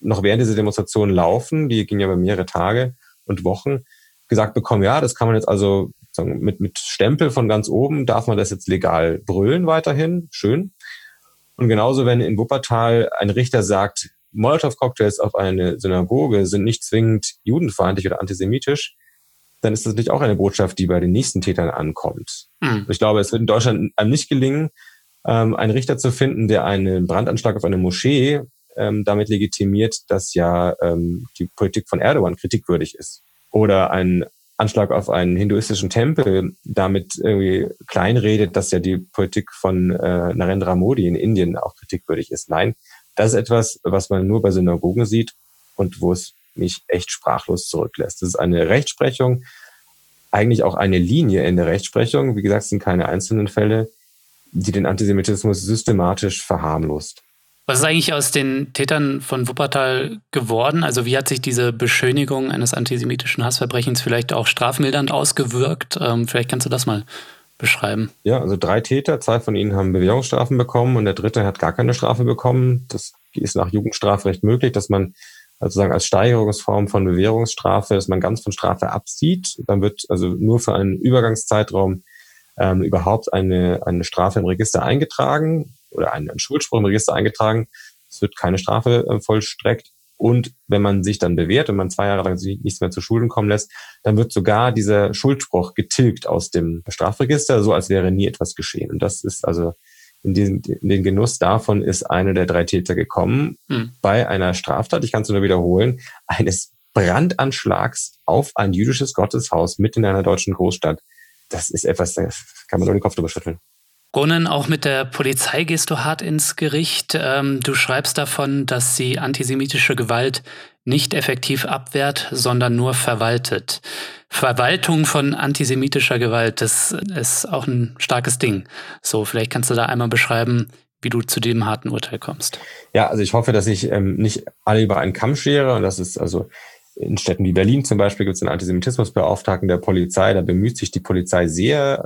noch während dieser Demonstration laufen, die ging ja über mehrere Tage und Wochen, gesagt bekommen, ja, das kann man jetzt also mit Stempel von ganz oben, darf man das jetzt legal brüllen weiterhin, schön. Und genauso, wenn in Wuppertal ein Richter sagt, Molotow-Cocktails auf eine Synagoge sind nicht zwingend judenfeindlich oder antisemitisch, dann ist das natürlich auch eine Botschaft, die bei den nächsten Tätern ankommt. Ich glaube, es wird in Deutschland einem nicht gelingen, einen Richter zu finden, der einen Brandanschlag auf eine Moschee damit legitimiert, dass ja die Politik von Erdogan kritikwürdig ist. Oder einen Anschlag auf einen hinduistischen Tempel damit irgendwie kleinredet, dass ja die Politik von Narendra Modi in Indien auch kritikwürdig ist. Nein, das ist etwas, was man nur bei Synagogen sieht und wo es mich echt sprachlos zurücklässt. Das ist eine Rechtsprechung, eigentlich auch eine Linie in der Rechtsprechung. Wie gesagt, es sind keine einzelnen Fälle, die den Antisemitismus systematisch verharmlost. Was ist eigentlich aus den Tätern von Wuppertal geworden? Also wie hat sich diese Beschönigung eines antisemitischen Hassverbrechens vielleicht auch strafmildernd ausgewirkt? Vielleicht kannst du das mal beschreiben. Ja, also 3 Täter, 2 von ihnen haben Bewährungsstrafen bekommen und der 3. hat gar keine Strafe bekommen. Das ist nach Jugendstrafrecht möglich, dass man sozusagen als Steigerungsform von Bewährungsstrafe, dass man ganz von Strafe absieht. Dann wird also nur für einen Übergangszeitraum überhaupt eine Strafe im Register eingetragen oder einen Schuldspruch im Register eingetragen. Es wird keine Strafe vollstreckt. Und wenn man sich dann bewährt und man 2 Jahre lang sich nichts mehr zu Schulden kommen lässt, dann wird sogar dieser Schuldspruch getilgt aus dem Strafregister, so als wäre nie etwas geschehen. Und das ist also in den Genuss davon ist einer der 3 Täter gekommen bei einer Straftat, ich kann es nur wiederholen, eines Brandanschlags auf ein jüdisches Gotteshaus mitten in einer deutschen Großstadt. Das ist etwas, da kann man nur den Kopf drüber schütteln. Ronen, auch mit der Polizei gehst du hart ins Gericht. Du schreibst davon, dass sie antisemitische Gewalt nicht effektiv abwehrt, sondern nur verwaltet. Verwaltung von antisemitischer Gewalt, das ist auch ein starkes Ding. So, vielleicht kannst du da einmal beschreiben, wie du zu dem harten Urteil kommst. Ja, also ich hoffe, dass ich nicht alle über einen Kamm schere. Und das ist also in Städten wie Berlin zum Beispiel gibt es einen Antisemitismusbeauftragten der Polizei. Da bemüht sich die Polizei sehr,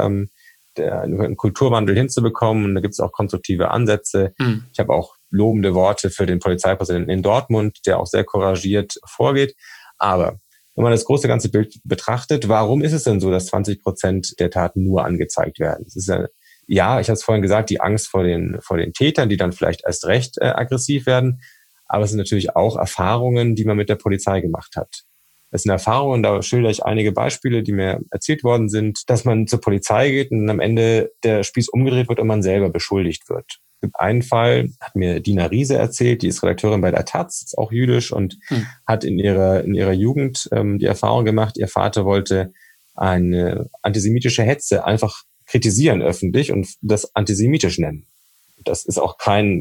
einen Kulturwandel hinzubekommen. Und da gibt es auch konstruktive Ansätze. Ich habe auch lobende Worte für den Polizeipräsidenten in Dortmund, der auch sehr couragiert vorgeht. Aber wenn man das große ganze Bild betrachtet, warum ist es denn so, dass 20% der Taten nur angezeigt werden? Es ist ja, ich habe es vorhin gesagt, die Angst vor den Tätern, die dann vielleicht erst recht aggressiv werden. Aber es sind natürlich auch Erfahrungen, die man mit der Polizei gemacht hat. Das sind Erfahrungen, da schildere ich einige Beispiele, die mir erzählt worden sind, dass man zur Polizei geht und am Ende der Spieß umgedreht wird und man selber beschuldigt wird. Es gibt einen Fall, hat mir Dina Riese erzählt, die ist Redakteurin bei der Taz, ist auch jüdisch und hat in ihrer Jugend die Erfahrung gemacht, ihr Vater wollte eine antisemitische Hetze einfach kritisieren öffentlich und das antisemitisch nennen. Das ist auch kein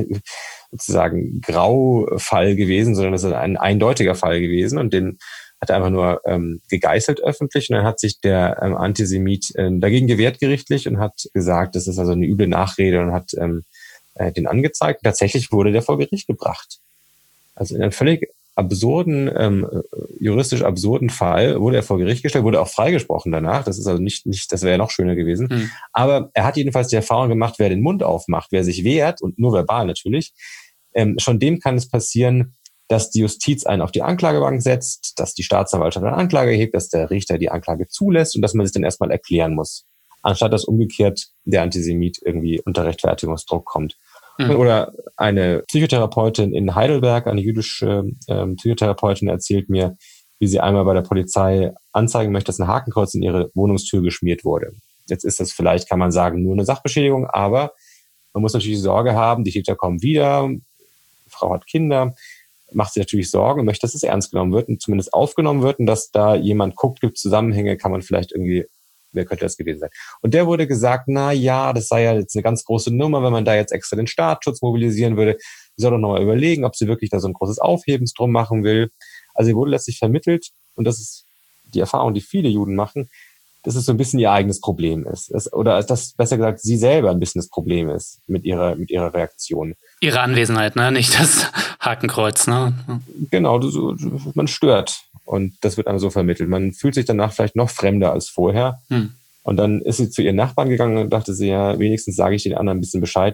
sozusagen Graufall gewesen, sondern das ist ein eindeutiger Fall gewesen und den hat er einfach nur gegeißelt öffentlich und dann hat sich der Antisemit dagegen gewehrt gerichtlich und hat gesagt, das ist also eine üble Nachrede und hat den angezeigt. Und tatsächlich wurde der vor Gericht gebracht. Also in einem völlig absurden, juristisch absurden Fall wurde er vor Gericht gestellt, wurde auch freigesprochen danach. Das ist also nicht, das wäre ja noch schöner gewesen. Aber er hat jedenfalls die Erfahrung gemacht, wer den Mund aufmacht, wer sich wehrt, und nur verbal natürlich, schon dem kann es passieren, dass die Justiz einen auf die Anklagebank setzt, dass die Staatsanwaltschaft eine Anklage erhebt, dass der Richter die Anklage zulässt und dass man sich dann erstmal erklären muss. Anstatt dass umgekehrt der Antisemit irgendwie unter Rechtfertigungsdruck kommt. Oder eine Psychotherapeutin in Heidelberg, eine jüdische Psychotherapeutin, erzählt mir, wie sie einmal bei der Polizei anzeigen möchte, dass ein Hakenkreuz in ihre Wohnungstür geschmiert wurde. Jetzt ist das vielleicht, kann man sagen, nur eine Sachbeschädigung, aber man muss natürlich Sorge haben, die Täter kommen wieder, die Frau hat Kinder, macht sich natürlich Sorgen und möchte, dass es ernst genommen wird und zumindest aufgenommen wird und dass da jemand guckt, gibt Zusammenhänge, kann man vielleicht irgendwie, wer könnte das gewesen sein? Und der wurde gesagt, na ja, das sei ja jetzt eine ganz große Nummer, wenn man da jetzt extra den Staatsschutz mobilisieren würde. Sie soll doch nochmal überlegen, ob sie wirklich da so ein großes Aufhebens drum machen will. Also sie wurde letztlich vermittelt, und das ist die Erfahrung, die viele Juden machen, dass es so ein bisschen ihr eigenes Problem ist. Oder dass, besser gesagt, sie selber ein bisschen das Problem ist mit ihrer Reaktion. Ihre Anwesenheit, ne? Nicht das Hakenkreuz, ne? Genau, man stört. Und das wird einem so vermittelt. Man fühlt sich danach vielleicht noch fremder als vorher. Und dann ist sie zu ihren Nachbarn gegangen und dachte sie, ja, wenigstens sage ich den anderen ein bisschen Bescheid.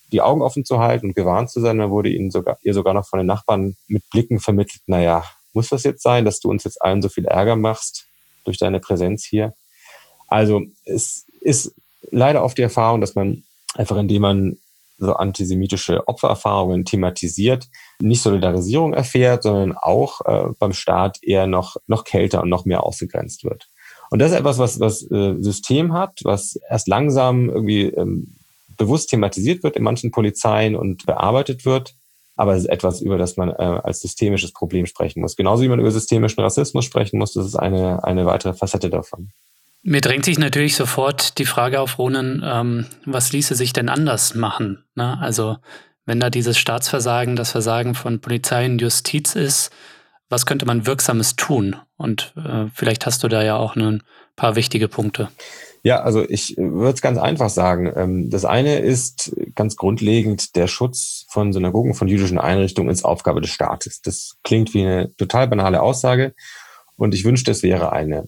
die Augen offen zu halten und gewarnt zu sein. Dann wurde ihr sogar noch von den Nachbarn mit Blicken vermittelt, naja, muss das jetzt sein, dass du uns jetzt allen so viel Ärger machst durch deine Präsenz hier? Also es ist leider oft die Erfahrung, dass man einfach, indem man so antisemitische Opfererfahrungen thematisiert, nicht Solidarisierung erfährt, sondern auch beim Staat eher noch kälter und noch mehr ausgegrenzt wird. Und das ist etwas, was System hat, was erst langsam irgendwie bewusst thematisiert wird in manchen Polizeien und bearbeitet wird. Aber es ist etwas, über das man als systemisches Problem sprechen muss. Genauso wie man über systemischen Rassismus sprechen muss, das ist eine weitere Facette davon. Mir drängt sich natürlich sofort die Frage auf, Ronen, was ließe sich denn anders machen? Ne? Also wenn da dieses Staatsversagen, das Versagen von Polizei und Justiz ist, was könnte man Wirksames tun? Und vielleicht hast du da ja auch ein paar wichtige Punkte. Ja, also ich würde es ganz einfach sagen. Das eine ist ganz grundlegend, der Schutz von Synagogen, von jüdischen Einrichtungen ist Aufgabe des Staates. Das klingt wie eine total banale Aussage und ich wünschte, es wäre eine.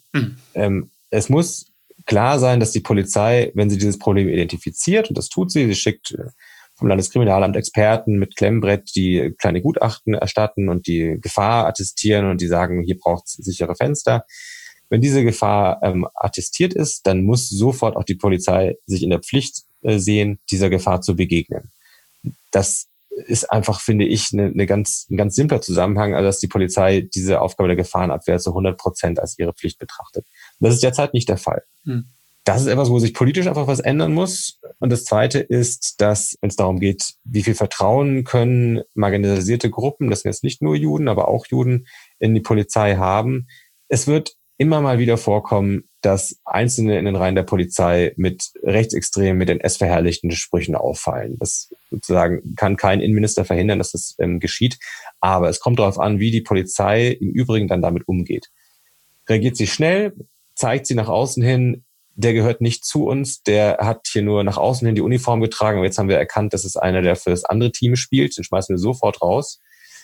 Es muss klar sein, dass die Polizei, wenn sie dieses Problem identifiziert, und das tut sie schickt vom Landeskriminalamt Experten mit Klemmbrett, die kleine Gutachten erstatten und die Gefahr attestieren und die sagen, hier braucht es sichere Fenster. Wenn diese Gefahr attestiert ist, dann muss sofort auch die Polizei sich in der Pflicht sehen, dieser Gefahr zu begegnen. Das ist einfach, finde ich, ein ganz simpler Zusammenhang, also dass die Polizei diese Aufgabe der Gefahrenabwehr zu 100% als ihre Pflicht betrachtet. Das ist derzeit nicht der Fall. Das ist etwas, wo sich politisch einfach was ändern muss. Und das Zweite ist, dass, wenn es darum geht, wie viel Vertrauen können marginalisierte Gruppen, das sind jetzt nicht nur Juden, aber auch Juden, in die Polizei haben. Es wird immer mal wieder vorkommen, dass Einzelne in den Reihen der Polizei mit rechtsextremen, mit NS-verherrlichten Sprüchen auffallen. Das sozusagen kann kein Innenminister verhindern, dass das geschieht. Aber es kommt darauf an, wie die Polizei im Übrigen dann damit umgeht. Reagiert sie schnell, zeigt sie nach außen hin, der gehört nicht zu uns, der hat hier nur nach außen hin die Uniform getragen. Aber jetzt haben wir erkannt, das ist einer, der für das andere Team spielt, den schmeißen wir sofort raus.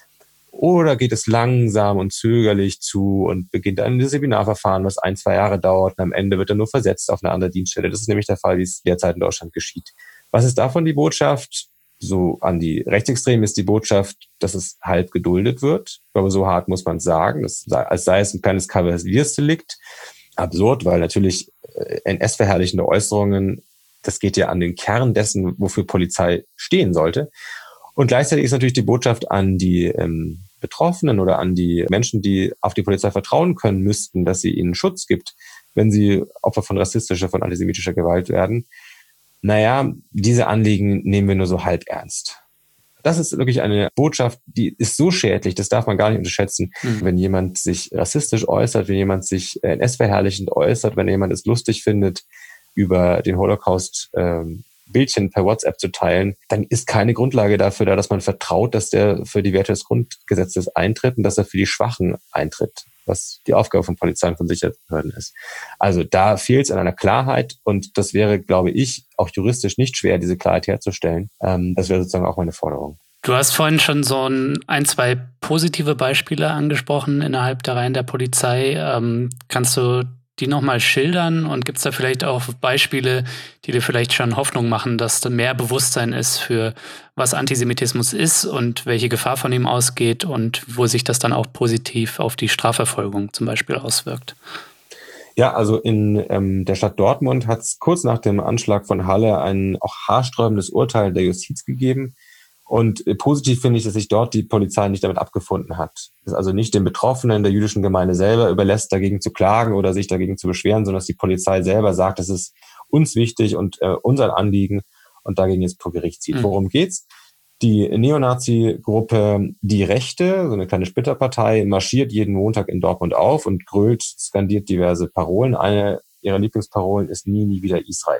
Oder geht es langsam und zögerlich zu und beginnt ein Disziplinarverfahren, was 1-2 Jahre dauert und am Ende wird er nur versetzt auf eine andere Dienststelle. Das ist nämlich der Fall, wie es derzeit in Deutschland geschieht. Was ist davon die Botschaft? So an die Rechtsextremen ist die Botschaft, dass es halb geduldet wird. Ich glaube, so hart muss man es sagen, als sei es ein kleines Kavaliersdelikt. Absurd, weil natürlich NS-verherrlichende Äußerungen, das geht ja an den Kern dessen, wofür Polizei stehen sollte. Und gleichzeitig ist natürlich die Botschaft an die Betroffenen oder an die Menschen, die auf die Polizei vertrauen können müssten, dass sie ihnen Schutz gibt, wenn sie Opfer von rassistischer, von antisemitischer Gewalt werden. Naja, diese Anliegen nehmen wir nur so halb ernst. Das ist wirklich eine Botschaft, die ist so schädlich, das darf man gar nicht unterschätzen. Wenn jemand sich rassistisch äußert, wenn jemand sich NS-verherrlichend äußert, wenn jemand es lustig findet, über den Holocaust Bildchen per WhatsApp zu teilen, dann ist keine Grundlage dafür da, dass man vertraut, dass der für die Werte des Grundgesetzes eintritt und dass er für die Schwachen eintritt, was die Aufgabe von Polizei und von Sicherheitsbehörden ist. Also da fehlt es an einer Klarheit und das wäre, glaube ich, auch juristisch nicht schwer, diese Klarheit herzustellen. Das wäre sozusagen auch meine Forderung. Du hast vorhin schon so ein, zwei positive Beispiele angesprochen innerhalb der Reihen der Polizei. Kannst du die nochmal schildern und gibt es da vielleicht auch Beispiele, die dir vielleicht schon Hoffnung machen, dass da mehr Bewusstsein ist für was Antisemitismus ist und welche Gefahr von ihm ausgeht und wo sich das dann auch positiv auf die Strafverfolgung zum Beispiel auswirkt? Ja, also in der Stadt Dortmund hat es kurz nach dem Anschlag von Halle ein auch haarsträubendes Urteil der Justiz gegeben. Und positiv finde ich, dass sich dort die Polizei nicht damit abgefunden hat. Das also nicht den Betroffenen der jüdischen Gemeinde selber überlässt, dagegen zu klagen oder sich dagegen zu beschweren, sondern dass die Polizei selber sagt, das ist uns wichtig und unser Anliegen und dagegen jetzt vor Gericht zieht. Worum geht's? Die Neonazi-Gruppe Die Rechte, so eine kleine Splitterpartei, marschiert jeden Montag in Dortmund auf und grölt, skandiert diverse Parolen. Eine ihrer Lieblingsparolen ist nie wieder Israel.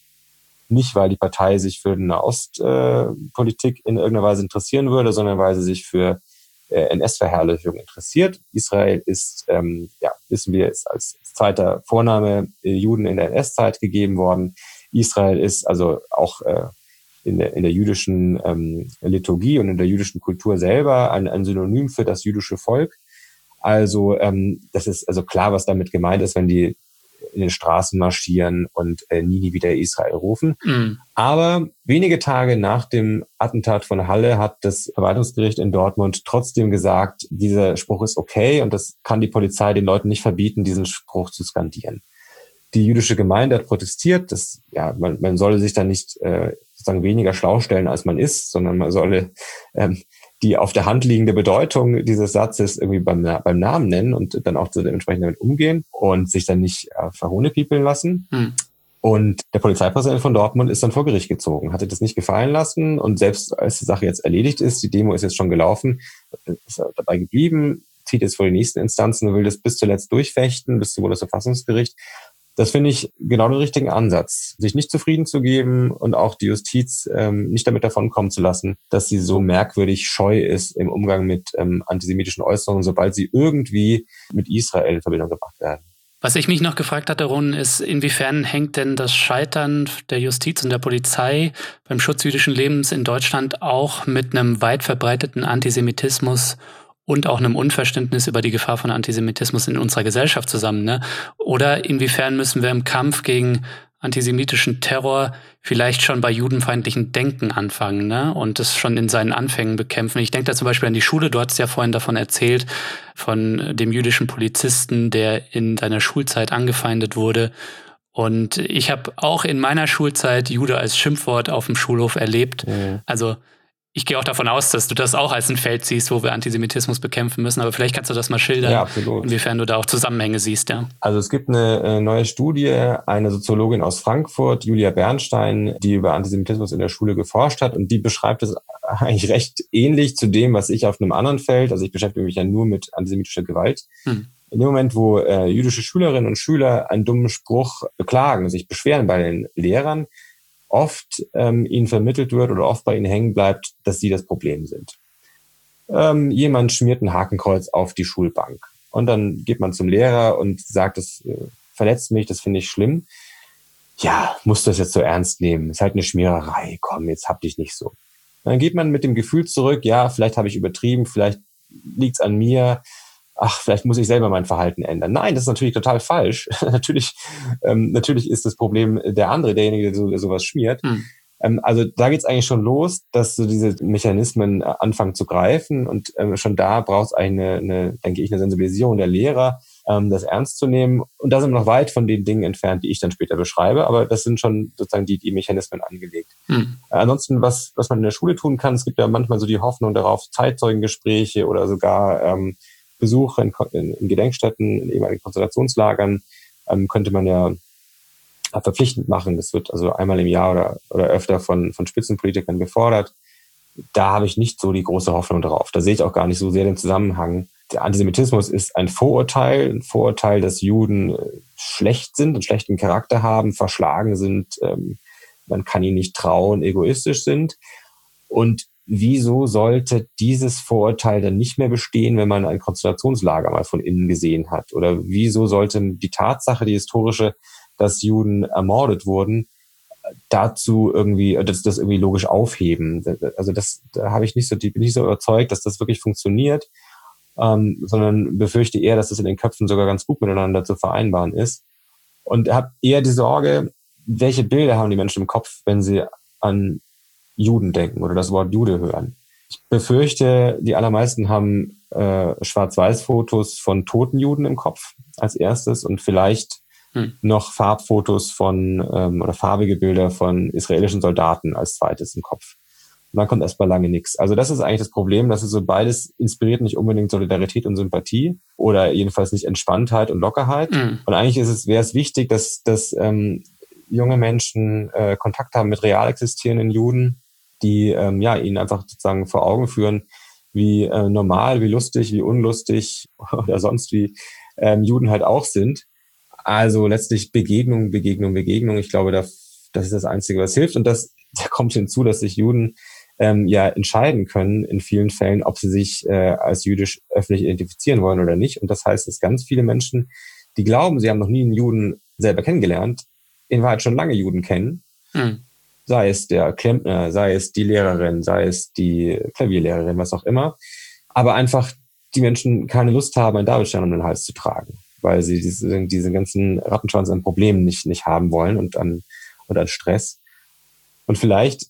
Nicht, weil die Partei sich für eine Ostpolitik in irgendeiner Weise interessieren würde, sondern weil sie sich für NS-Verherrlichung interessiert. Israel ist, wissen wir, ist als zweiter Vorname Juden in der NS-Zeit gegeben worden. Israel ist also auch in der jüdischen Liturgie und in der jüdischen Kultur selber ein Synonym für das jüdische Volk. Also das ist also klar, was damit gemeint ist, wenn die in den Straßen marschieren und nie wieder Israel rufen. Aber wenige Tage nach dem Attentat von Halle hat das Verwaltungsgericht in Dortmund trotzdem gesagt, dieser Spruch ist okay und das kann die Polizei den Leuten nicht verbieten, diesen Spruch zu skandieren. Die jüdische Gemeinde hat protestiert, man solle sich da nicht sozusagen weniger schlau stellen, als man ist, sondern man solle die auf der Hand liegende Bedeutung dieses Satzes irgendwie beim Namen nennen und dann auch dementsprechend damit umgehen und sich dann nicht verhohnepiepeln lassen. Und der Polizeipräsident von Dortmund ist dann vor Gericht gezogen, hatte das nicht gefallen lassen und selbst als die Sache jetzt erledigt ist, die Demo ist jetzt schon gelaufen, ist er dabei geblieben, zieht jetzt vor die nächsten Instanzen und will das bis zuletzt durchfechten, bis zum Bundesverfassungsgericht. Das finde ich genau den richtigen Ansatz, sich nicht zufrieden zu geben und auch die Justiz nicht damit davonkommen zu lassen, dass sie so merkwürdig scheu ist im Umgang mit antisemitischen Äußerungen, sobald sie irgendwie mit Israel in Verbindung gebracht werden. Was ich mich noch gefragt hatte, Ron, ist, inwiefern hängt denn das Scheitern der Justiz und der Polizei beim Schutz jüdischen Lebens in Deutschland auch mit einem weit verbreiteten Antisemitismus und auch einem Unverständnis über die Gefahr von Antisemitismus in unserer Gesellschaft zusammen, ne? Oder inwiefern müssen wir im Kampf gegen antisemitischen Terror vielleicht schon bei judenfeindlichen Denken anfangen, ne? Und das schon in seinen Anfängen bekämpfen. Ich denke da zum Beispiel an die Schule, du hast ja vorhin davon erzählt, von dem jüdischen Polizisten, der in seiner Schulzeit angefeindet wurde. Und ich habe auch in meiner Schulzeit Jude als Schimpfwort auf dem Schulhof erlebt. Also ich gehe auch davon aus, dass du das auch als ein Feld siehst, wo wir Antisemitismus bekämpfen müssen. Aber vielleicht kannst du das mal schildern, ja, absolut. Inwiefern du da auch Zusammenhänge siehst. Ja. Also es gibt eine neue Studie, eine Soziologin aus Frankfurt, Julia Bernstein, die über Antisemitismus in der Schule geforscht hat. Und die beschreibt es eigentlich recht ähnlich zu dem, was ich auf einem anderen Feld, also ich beschäftige mich ja nur mit antisemitischer Gewalt. In dem Moment, wo jüdische Schülerinnen und Schüler einen dummen Spruch beklagen, sich beschweren bei den Lehrern, oft ihnen vermittelt wird oder oft bei ihnen hängen bleibt, dass sie das Problem sind. Jemand schmiert ein Hakenkreuz auf die Schulbank und dann geht man zum Lehrer und sagt, das verletzt mich, das finde ich schlimm. Ja, musst du das jetzt so ernst nehmen? Ist halt eine Schmiererei, komm, jetzt hab dich nicht so. Dann geht man mit dem Gefühl zurück, ja, vielleicht habe ich übertrieben, vielleicht liegt's an mir, ach, vielleicht muss ich selber mein Verhalten ändern. Nein, das ist natürlich total falsch. Natürlich ist das Problem der andere, derjenige, der sowas schmiert. Also da geht's eigentlich schon los, dass so diese Mechanismen anfangen zu greifen und schon da braucht es eigentlich denke ich, eine Sensibilisierung der Lehrer, das ernst zu nehmen. Und da sind wir noch weit von den Dingen entfernt, die ich dann später beschreibe, aber das sind schon sozusagen die Mechanismen angelegt. Ansonsten, was man in der Schule tun kann, es gibt ja manchmal so die Hoffnung darauf, Zeitzeugengespräche oder sogar Besuche in Gedenkstätten, in ehemaligen Konzentrationslagern, könnte man ja verpflichtend machen. Das wird also einmal im Jahr oder öfter von Spitzenpolitikern gefordert. Da habe ich nicht so die große Hoffnung drauf. Da sehe ich auch gar nicht so sehr den Zusammenhang. Der Antisemitismus ist ein Vorurteil, dass Juden schlecht sind, einen schlechten Charakter haben, verschlagen sind, man kann ihnen nicht trauen, egoistisch sind. Und wieso sollte dieses Vorurteil dann nicht mehr bestehen, wenn man ein Konzentrationslager mal von innen gesehen hat? Oder wieso sollte die Tatsache, die historische, dass Juden ermordet wurden, dazu irgendwie, das irgendwie logisch aufheben? Also da habe ich bin nicht so überzeugt, dass das wirklich funktioniert, sondern befürchte eher, dass das in den Köpfen sogar ganz gut miteinander zu vereinbaren ist. Und habe eher die Sorge, welche Bilder haben die Menschen im Kopf, wenn sie an Juden denken oder das Wort Jude hören. Ich befürchte, die allermeisten haben Schwarz-Weiß-Fotos von toten Juden im Kopf als erstes und vielleicht noch Farbfotos oder farbige Bilder von israelischen Soldaten als zweites im Kopf. Und dann kommt erstmal lange nichts. Also das ist eigentlich das Problem, dass es so beides inspiriert nicht unbedingt Solidarität und Sympathie oder jedenfalls nicht Entspanntheit und Lockerheit. Und eigentlich wäre es wichtig, dass junge Menschen Kontakt haben mit real existierenden Juden, die ihnen einfach sozusagen vor Augen führen, wie normal, wie lustig, wie unlustig oder sonst wie Juden halt auch sind. Also letztlich Begegnung. Ich glaube, das ist das Einzige, was hilft. Und da kommt hinzu, dass sich Juden entscheiden können in vielen Fällen, ob sie sich als jüdisch öffentlich identifizieren wollen oder nicht. Und das heißt, dass ganz viele Menschen, die glauben, sie haben noch nie einen Juden selber kennengelernt, in Wahrheit schon lange Juden kennen. Sei es der Klempner, sei es die Lehrerin, sei es die Klavierlehrerin, was auch immer. Aber einfach die Menschen keine Lust haben, einen Davidstern um den Hals zu tragen. weil sie diesen ganzen Rattenschwanz an Problemen nicht haben wollen und an Stress. Und vielleicht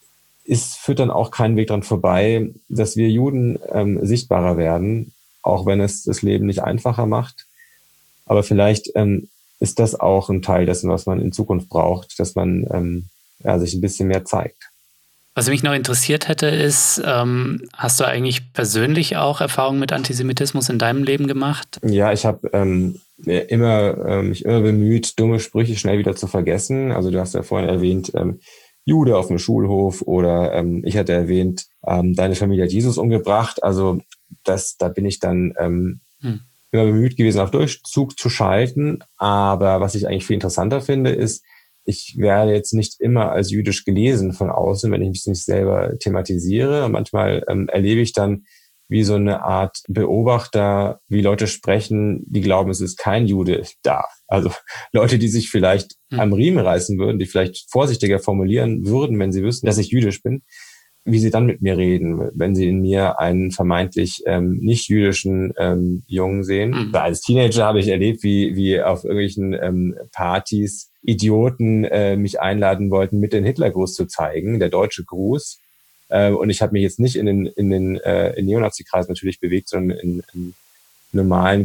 führt dann auch kein Weg dran vorbei, dass wir Juden sichtbarer werden, auch wenn es das Leben nicht einfacher macht. Aber vielleicht ist das auch ein Teil dessen, was man in Zukunft braucht, dass man sich ein bisschen mehr zeigt. Was mich noch interessiert hätte, ist, hast du eigentlich persönlich auch Erfahrungen mit Antisemitismus in deinem Leben gemacht? Ja, ich habe mich immer bemüht, dumme Sprüche schnell wieder zu vergessen. Also du hast ja vorhin erwähnt, Jude auf dem Schulhof oder ich hatte erwähnt, deine Familie hat Jesus umgebracht. Also da bin ich dann immer bemüht gewesen, auf Durchzug zu schalten. Aber was ich eigentlich viel interessanter finde, ist, ich werde jetzt nicht immer als jüdisch gelesen von außen, wenn ich mich nicht selber thematisiere. Und manchmal erlebe ich dann wie so eine Art Beobachter, wie Leute sprechen, die glauben, es ist kein Jude da. Also Leute, die sich vielleicht am Riemen reißen würden, die vielleicht vorsichtiger formulieren würden, wenn sie wüssten, dass ich jüdisch bin, wie sie dann mit mir reden, wenn sie in mir einen vermeintlich nicht jüdischen Jungen sehen. Als Teenager habe ich erlebt, wie auf irgendwelchen Partys Idioten mich einladen wollten, mit den Hitlergruß zu zeigen, der deutsche Gruß. Und ich habe mich jetzt nicht in den Neonazi-Kreis natürlich bewegt, sondern in normalen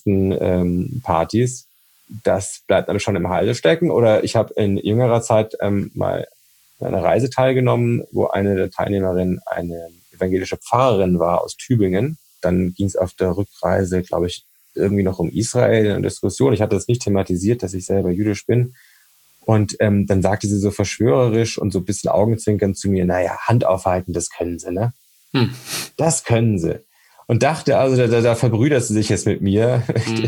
Gymnasiasten-Partys. Das bleibt einem schon im Halse stecken. Oder ich habe in jüngerer Zeit mal an einer Reise teilgenommen, wo eine der Teilnehmerinnen eine evangelische Pfarrerin war aus Tübingen. Dann ging es auf der Rückreise, glaube ich, irgendwie noch um Israel in einer Diskussion. Ich hatte das nicht thematisiert, dass ich selber jüdisch bin. Und dann sagte sie so verschwörerisch und so ein bisschen augenzwinkernd zu mir, naja, Hand aufhalten, das können sie, ne? Das können sie. Und dachte, also da verbrüdert sie sich jetzt mit mir.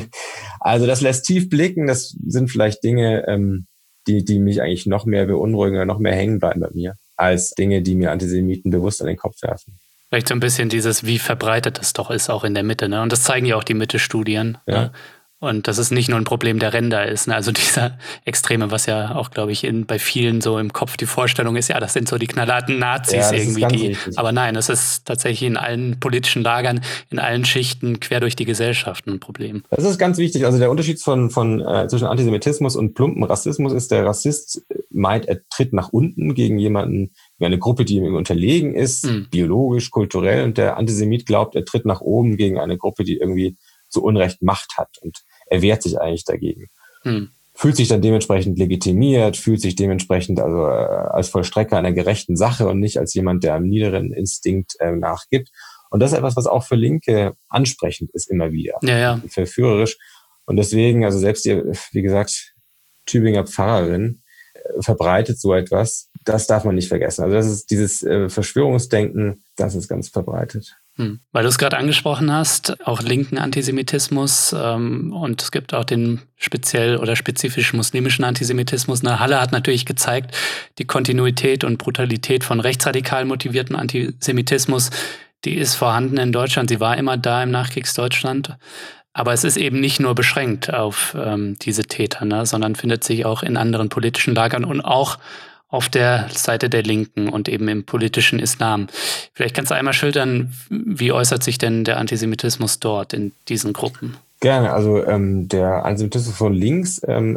Also das lässt tief blicken. Das sind vielleicht Dinge, die mich eigentlich noch mehr beunruhigen oder noch mehr hängen bleiben bei mir, als Dinge, die mir Antisemiten bewusst an den Kopf werfen. Vielleicht so ein bisschen dieses, wie verbreitet es doch ist, auch in der Mitte, ne? Und das zeigen ja auch die Mitte-Studien. Ja. Ne? Und dass es nicht nur ein Problem der Ränder ist, ne? Also dieser Extreme, was ja auch, glaube ich, bei vielen so im Kopf die Vorstellung ist, ja, das sind so die knallharten Nazis irgendwie. Aber nein, es ist tatsächlich in allen politischen Lagern, in allen Schichten, quer durch die Gesellschaft ein Problem. Das ist ganz wichtig. Also der Unterschied zwischen Antisemitismus und plumpen Rassismus ist, der Rassist meint, er tritt nach unten gegen jemanden, eine Gruppe, die ihm unterlegen ist, biologisch, kulturell. Und der Antisemit glaubt, er tritt nach oben gegen eine Gruppe, die irgendwie zu Unrecht Macht hat. Und er wehrt sich eigentlich dagegen. Fühlt sich dann dementsprechend legitimiert, fühlt sich dementsprechend also als Vollstrecker einer gerechten Sache und nicht als jemand, der einem niederen Instinkt nachgibt. Und das ist etwas, was auch für Linke ansprechend ist immer wieder. Ja. Verführerisch. Und deswegen, also selbst die, wie gesagt, Tübinger Pfarrerin verbreitet so etwas. Das darf man nicht vergessen. Also das ist dieses Verschwörungsdenken, das ist ganz verbreitet. Weil du es gerade angesprochen hast, auch linken Antisemitismus und es gibt auch den speziell oder spezifisch muslimischen Antisemitismus. Halle hat natürlich gezeigt, die Kontinuität und Brutalität von rechtsradikal motivierten Antisemitismus, die ist vorhanden in Deutschland. Sie war immer da im Nachkriegsdeutschland. Aber es ist eben nicht nur beschränkt auf diese Täter, ne, sondern findet sich auch in anderen politischen Lagern und auch auf der Seite der Linken und eben im politischen Islam. Vielleicht kannst du einmal schildern, wie äußert sich denn der Antisemitismus dort in diesen Gruppen? Gerne, also der Antisemitismus von links,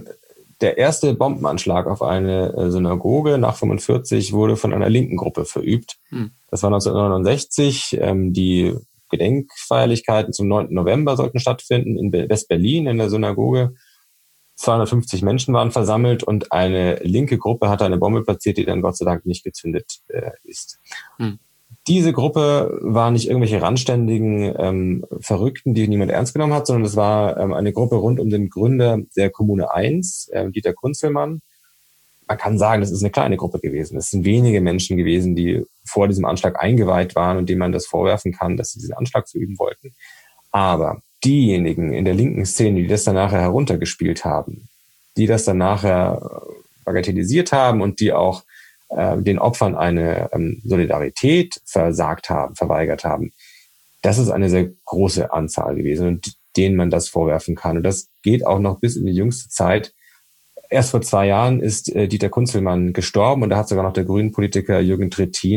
der erste Bombenanschlag auf eine Synagoge nach 1945 wurde von einer linken Gruppe verübt. Das war 1969, die Gedenkfeierlichkeiten zum 9. November sollten stattfinden in West-Berlin in der Synagoge. 250 Menschen waren versammelt und eine linke Gruppe hatte eine Bombe platziert, die dann Gott sei Dank nicht gezündet ist. Diese Gruppe war nicht irgendwelche randständigen Verrückten, die niemand ernst genommen hat, sondern es war eine Gruppe rund um den Gründer der Kommune 1, Dieter Kunzelmann. Man kann sagen, das ist eine kleine Gruppe gewesen. Es sind wenige Menschen gewesen, die vor diesem Anschlag eingeweiht waren und denen man das vorwerfen kann, dass sie diesen Anschlag verüben wollten. Aber diejenigen in der linken Szene, die das dann nachher heruntergespielt haben, die das dann nachher bagatellisiert haben und die auch den Opfern eine Solidarität verweigert haben, das ist eine sehr große Anzahl gewesen und denen man das vorwerfen kann. Und das geht auch noch bis in die jüngste Zeit. Erst vor 2 Jahren ist Dieter Kunzelmann gestorben und da hat sogar noch der Grünen Politiker Jürgen Trittin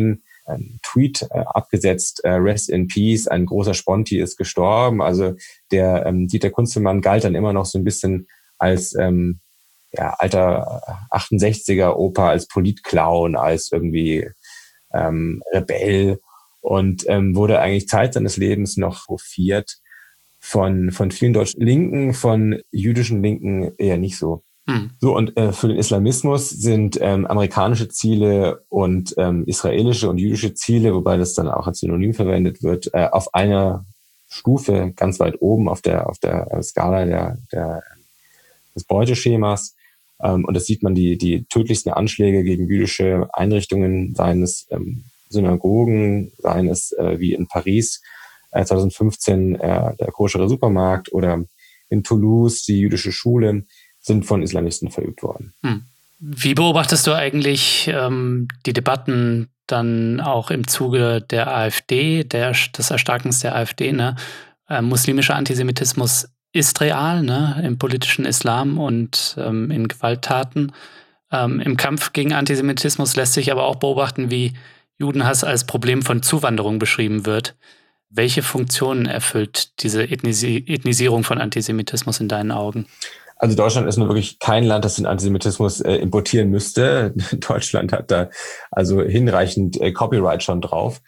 Tweet abgesetzt, Rest in Peace, ein großer Sponti ist gestorben. Also der Dieter Kunzelmann galt dann immer noch so ein bisschen als alter 68er-Opa, als Politclown, als irgendwie Rebell und wurde eigentlich Zeit seines Lebens noch hofiert von vielen deutschen Linken, von jüdischen Linken eher nicht so. So, und für den Islamismus sind amerikanische Ziele und israelische und jüdische Ziele, wobei das dann auch als Synonym verwendet wird, auf einer Stufe ganz weit oben auf der Skala des Beuteschemas. Und das sieht man die tödlichsten Anschläge gegen jüdische Einrichtungen, seien es Synagogen, seien es wie in Paris 2015 der koschere Supermarkt oder in Toulouse die jüdische Schule, sind von Islamisten verübt worden. Wie beobachtest du eigentlich die Debatten dann auch im Zuge der AfD, des Erstarkens der AfD? Ne? Muslimischer Antisemitismus ist real, ne? Im politischen Islam und in Gewalttaten. Im Kampf gegen Antisemitismus lässt sich aber auch beobachten, wie Judenhass als Problem von Zuwanderung beschrieben wird. Welche Funktionen erfüllt diese Ethnisierung von Antisemitismus in deinen Augen? Also Deutschland ist nur wirklich kein Land, das den Antisemitismus importieren müsste. Deutschland hat da also hinreichend Copyright schon drauf.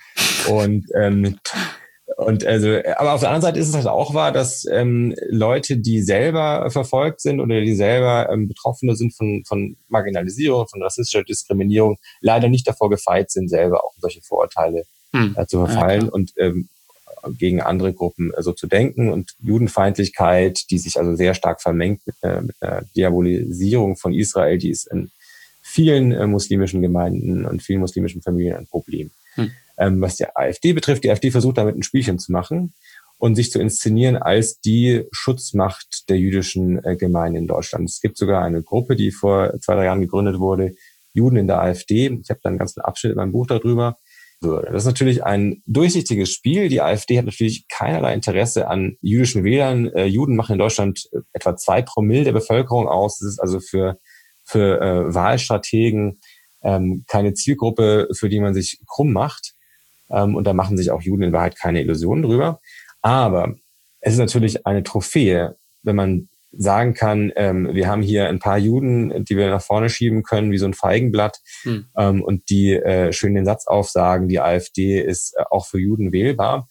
Aber auf der anderen Seite ist es halt auch wahr, dass Leute, die selber verfolgt sind oder die selber Betroffene sind von Marginalisierung, von rassistischer Diskriminierung, leider nicht davor gefeit sind, selber auch in solche Vorurteile zu verfallen und gegen andere Gruppen so zu denken. Und Judenfeindlichkeit, die sich also sehr stark vermengt mit einer Diabolisierung von Israel, die ist in vielen muslimischen Gemeinden und vielen muslimischen Familien ein Problem. Was die AfD betrifft, die AfD versucht damit ein Spielchen zu machen und sich zu inszenieren als die Schutzmacht der jüdischen Gemeinden in Deutschland. Es gibt sogar eine Gruppe, die vor 2-3 Jahren gegründet wurde, Juden in der AfD. Ich habe da einen ganzen Abschnitt in meinem Buch darüber. Das ist natürlich ein durchsichtiges Spiel. Die AfD hat natürlich keinerlei Interesse an jüdischen Wählern. Juden machen in Deutschland etwa 2 Promille der Bevölkerung aus. Das ist also für Wahlstrategen keine Zielgruppe, für die man sich krumm macht. Und da machen sich auch Juden in Wahrheit keine Illusionen drüber. Aber es ist natürlich eine Trophäe, wenn man sagen kann, wir haben hier ein paar Juden, die wir nach vorne schieben können, wie so ein Feigenblatt, und die schön den Satz aufsagen, die AfD ist auch für Juden wählbar.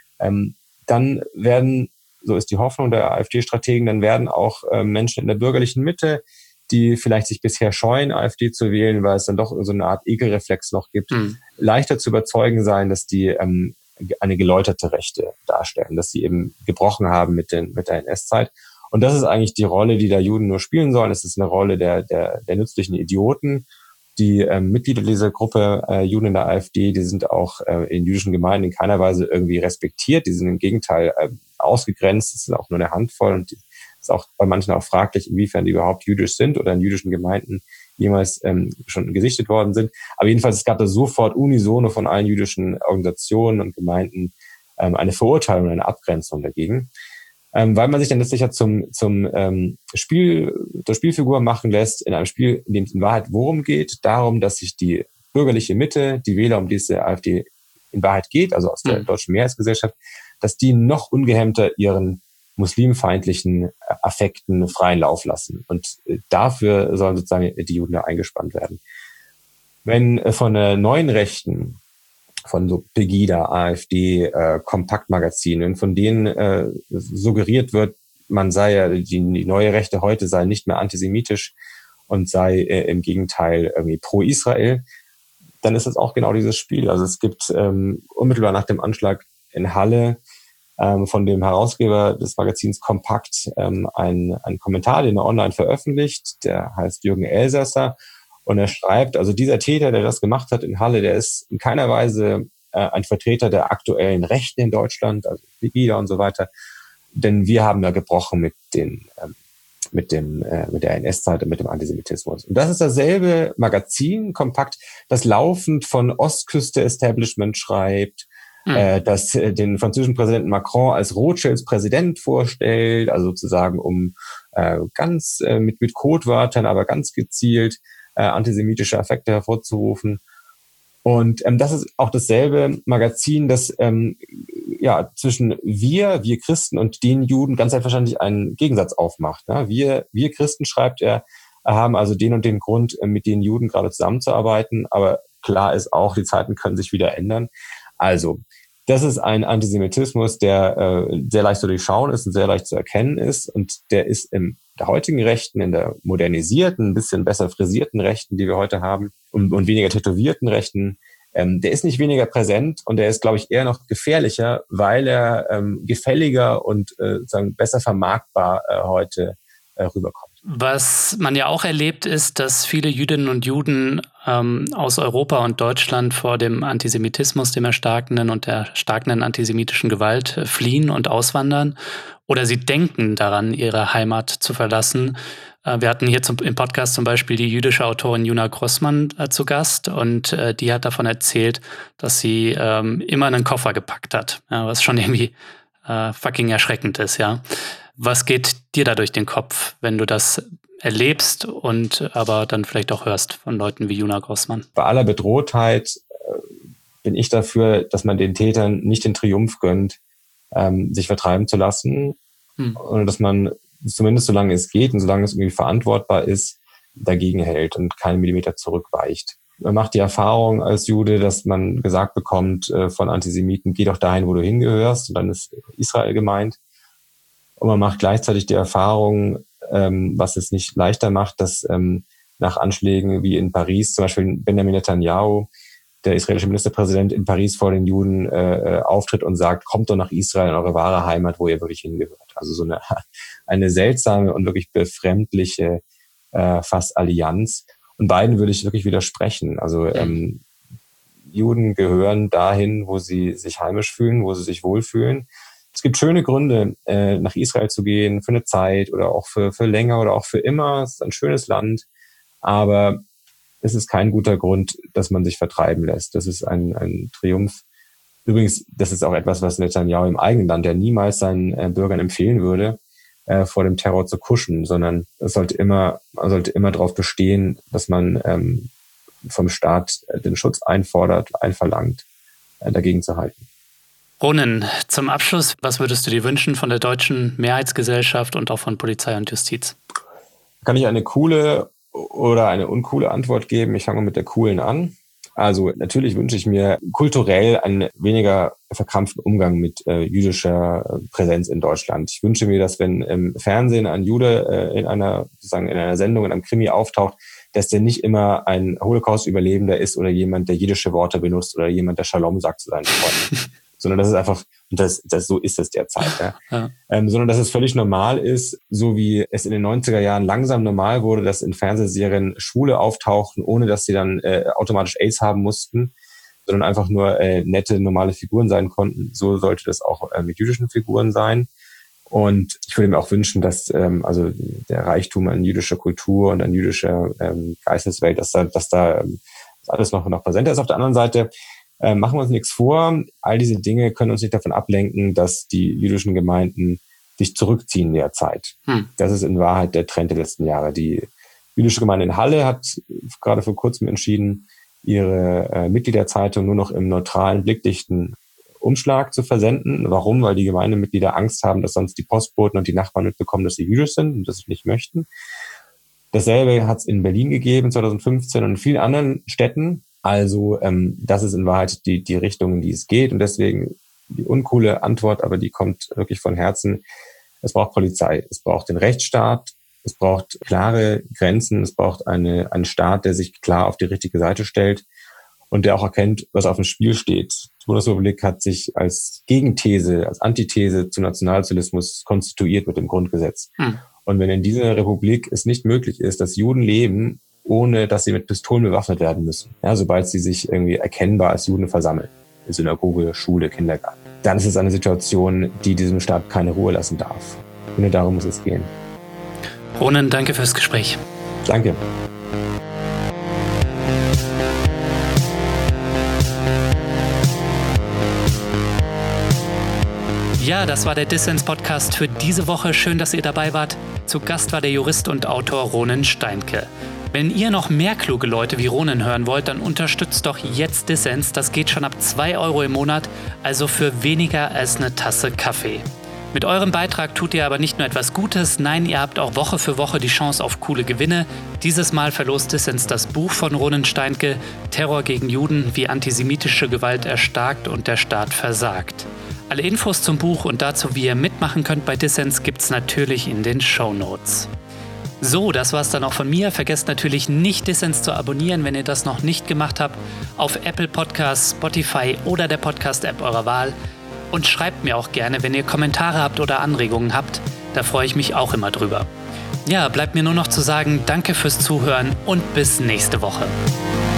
Dann werden, so ist die Hoffnung der AfD-Strategen, dann werden auch Menschen in der bürgerlichen Mitte, die vielleicht sich bisher scheuen, AfD zu wählen, weil es dann doch so eine Art Ekelreflex noch gibt, leichter zu überzeugen sein, dass die eine geläuterte Rechte darstellen, dass sie eben gebrochen haben mit der NS-Zeit. Und das ist eigentlich die Rolle, die da Juden nur spielen sollen. Es ist eine Rolle der nützlichen Idioten. Die Mitglieder dieser Gruppe Juden in der AfD, die sind auch in jüdischen Gemeinden in keiner Weise irgendwie respektiert. Die sind im Gegenteil ausgegrenzt. Es ist auch nur eine Handvoll und es ist auch bei manchen auch fraglich, inwiefern die überhaupt jüdisch sind oder in jüdischen Gemeinden jemals schon gesichtet worden sind. Aber jedenfalls, es gab da sofort unisono von allen jüdischen Organisationen und Gemeinden eine Verurteilung, eine Abgrenzung dagegen. Weil man sich dann letztlich ja zur Spielfigur machen lässt in einem Spiel, in dem es in Wahrheit worum geht, darum, dass sich die bürgerliche Mitte, die Wähler, um die es der AfD in Wahrheit geht, also aus der deutschen Mehrheitsgesellschaft, dass die noch ungehemmter ihren muslimfeindlichen Affekten freien Lauf lassen. Und dafür sollen sozusagen die Juden da eingespannt werden. Wenn von der neuen Rechten, von so Pegida, AfD, Kompaktmagazinen, von denen suggeriert wird, man sei ja, die neue Rechte heute sei nicht mehr antisemitisch und sei im Gegenteil irgendwie pro Israel, dann ist das auch genau dieses Spiel. Also es gibt unmittelbar nach dem Anschlag in Halle von dem Herausgeber des Magazins Kompakt einen Kommentar, den er online veröffentlicht, der heißt Jürgen Elsässer. Und er schreibt, also dieser Täter, der das gemacht hat in Halle, der ist in keiner Weise ein Vertreter der aktuellen Rechten in Deutschland, also Pegida und so weiter. Denn wir haben ja gebrochen mit der NS-Zeit und mit dem Antisemitismus. Und das ist dasselbe Magazin, Kompakt, das laufend von Ostküste-Establishment schreibt, das den französischen Präsidenten Macron als Rothschilds Präsident vorstellt, also sozusagen um ganz mit Codewörtern, aber ganz gezielt antisemitische Affekte hervorzurufen. Und das ist auch dasselbe Magazin, das zwischen wir Christen und den Juden ganz selbstverständlich einen Gegensatz aufmacht. Ja? Wir Christen, schreibt er, haben also den und den Grund, mit den Juden gerade zusammenzuarbeiten. Aber klar ist auch, die Zeiten können sich wieder ändern. Also, das ist ein Antisemitismus, der sehr leicht zu durchschauen ist und sehr leicht zu erkennen ist. Und der ist in der heutigen Rechten, in der modernisierten, ein bisschen besser frisierten Rechten, die wir heute haben, und weniger tätowierten Rechten, der ist nicht weniger präsent und der ist, glaube ich, eher noch gefährlicher, weil er gefälliger und besser vermarktbar heute rüberkommt. Was man ja auch erlebt, ist, dass viele Jüdinnen und Juden aus Europa und Deutschland vor dem Antisemitismus, dem erstarkenden und der erstarkenden antisemitischen Gewalt fliehen und auswandern. Oder sie denken daran, ihre Heimat zu verlassen. Wir hatten hier im Podcast zum Beispiel die jüdische Autorin Juna Grossmann zu Gast und die hat davon erzählt, dass sie immer einen Koffer gepackt hat, was schon irgendwie fucking erschreckend ist, ja. Was geht dir da durch den Kopf, wenn du das erlebst und aber dann vielleicht auch hörst von Leuten wie Juna Grossmann? Bei aller Bedrohtheit bin ich dafür, dass man den Tätern nicht den Triumph gönnt, sich vertreiben zu lassen, und dass man zumindest solange es geht und solange es irgendwie verantwortbar ist, dagegen hält und keinen Millimeter zurückweicht. Man macht die Erfahrung als Jude, dass man gesagt bekommt von Antisemiten, geh doch dahin, wo du hingehörst, und dann ist Israel gemeint. Und man macht gleichzeitig die Erfahrung, was es nicht leichter macht, dass nach Anschlägen wie in Paris, zum Beispiel Benjamin Netanyahu, der israelische Ministerpräsident, in Paris vor den Juden auftritt und sagt, kommt doch nach Israel, in eure wahre Heimat, wo ihr wirklich hingehört. Also so eine seltsame und wirklich befremdliche fast Allianz. Und beiden würde ich wirklich widersprechen. Also Juden gehören dahin, wo sie sich heimisch fühlen, wo sie sich wohlfühlen. Es gibt schöne Gründe, nach Israel zu gehen, für eine Zeit oder auch für länger oder auch für immer. Es ist ein schönes Land, aber es ist kein guter Grund, dass man sich vertreiben lässt. Das ist ein Triumph. Übrigens, das ist auch etwas, was Netanyahu im eigenen Land, der niemals seinen Bürgern empfehlen würde, vor dem Terror zu kuschen, sondern man sollte immer darauf bestehen, dass man vom Staat den Schutz einverlangt, dagegen zu halten. Ronen, zum Abschluss, was würdest du dir wünschen von der deutschen Mehrheitsgesellschaft und auch von Polizei und Justiz? Kann ich eine coole oder eine uncoole Antwort geben? Ich fange mit der coolen an. Also natürlich wünsche ich mir kulturell einen weniger verkrampften Umgang mit jüdischer Präsenz in Deutschland. Ich wünsche mir, dass wenn im Fernsehen ein Jude in einer Sendung, in einem Krimi auftaucht, dass der nicht immer ein Holocaust-Überlebender ist oder jemand, der jiddische Worte benutzt oder jemand, der Shalom sagt zu seinen Freunden. Sondern dass es einfach, so ist es derzeit, ja. Sondern dass es völlig normal ist, so wie es in den 90er Jahren langsam normal wurde, dass in Fernsehserien Schwule auftauchten, ohne dass sie dann automatisch AIDS haben mussten, sondern einfach nur nette, normale Figuren sein konnten. So sollte das auch mit jüdischen Figuren sein. Und ich würde mir auch wünschen, dass also der Reichtum an jüdischer Kultur und an jüdischer Geisteswelt, dass da alles noch präsenter ist. Auf der anderen Seite machen wir uns nichts vor. All diese Dinge können uns nicht davon ablenken, dass die jüdischen Gemeinden sich zurückziehen derzeit. Das ist in Wahrheit der Trend der letzten Jahre. Die jüdische Gemeinde in Halle hat gerade vor kurzem entschieden, ihre Mitgliederzeitung nur noch im neutralen, blickdichten Umschlag zu versenden. Warum? Weil die Gemeindemitglieder Angst haben, dass sonst die Postboten und die Nachbarn mitbekommen, dass sie jüdisch sind und das nicht möchten. Dasselbe hat es in Berlin gegeben 2015 und in vielen anderen Städten. Also das ist in Wahrheit die Richtung, in die es geht. Und deswegen die uncoole Antwort, aber die kommt wirklich von Herzen. Es braucht Polizei, es braucht den Rechtsstaat, es braucht klare Grenzen, es braucht einen Staat, der sich klar auf die richtige Seite stellt und der auch erkennt, was auf dem Spiel steht. Die Bundesrepublik hat sich als Gegenthese, als Antithese zum Nationalsozialismus konstituiert mit dem Grundgesetz. Und wenn in dieser Republik es nicht möglich ist, dass Juden leben, ohne dass sie mit Pistolen bewaffnet werden müssen, ja, sobald sie sich irgendwie erkennbar als Juden versammeln, in Synagoge, Schule, Kindergarten, dann ist es eine Situation, die diesem Staat keine Ruhe lassen darf. Und nur darum muss es gehen. Ronen, danke fürs Gespräch. Danke. Ja, das war der Dissens-Podcast für diese Woche. Schön, dass ihr dabei wart. Zu Gast war der Jurist und Autor Ronen Steinke. Wenn ihr noch mehr kluge Leute wie Ronen hören wollt, dann unterstützt doch jetzt Dissens. Das geht schon ab 2 € im Monat, also für weniger als eine Tasse Kaffee. Mit eurem Beitrag tut ihr aber nicht nur etwas Gutes, nein, ihr habt auch Woche für Woche die Chance auf coole Gewinne. Dieses Mal verlost Dissens das Buch von Ronen Steinke, Terror gegen Juden, wie antisemitische Gewalt erstarkt und der Staat versagt. Alle Infos zum Buch und dazu, wie ihr mitmachen könnt bei Dissens, gibt's natürlich in den Shownotes. So, das war's dann auch von mir. Vergesst natürlich nicht, Dissens zu abonnieren, wenn ihr das noch nicht gemacht habt, auf Apple Podcasts, Spotify oder der Podcast-App eurer Wahl. Und schreibt mir auch gerne, wenn ihr Kommentare habt oder Anregungen habt. Da freue ich mich auch immer drüber. Ja, bleibt mir nur noch zu sagen, danke fürs Zuhören und bis nächste Woche.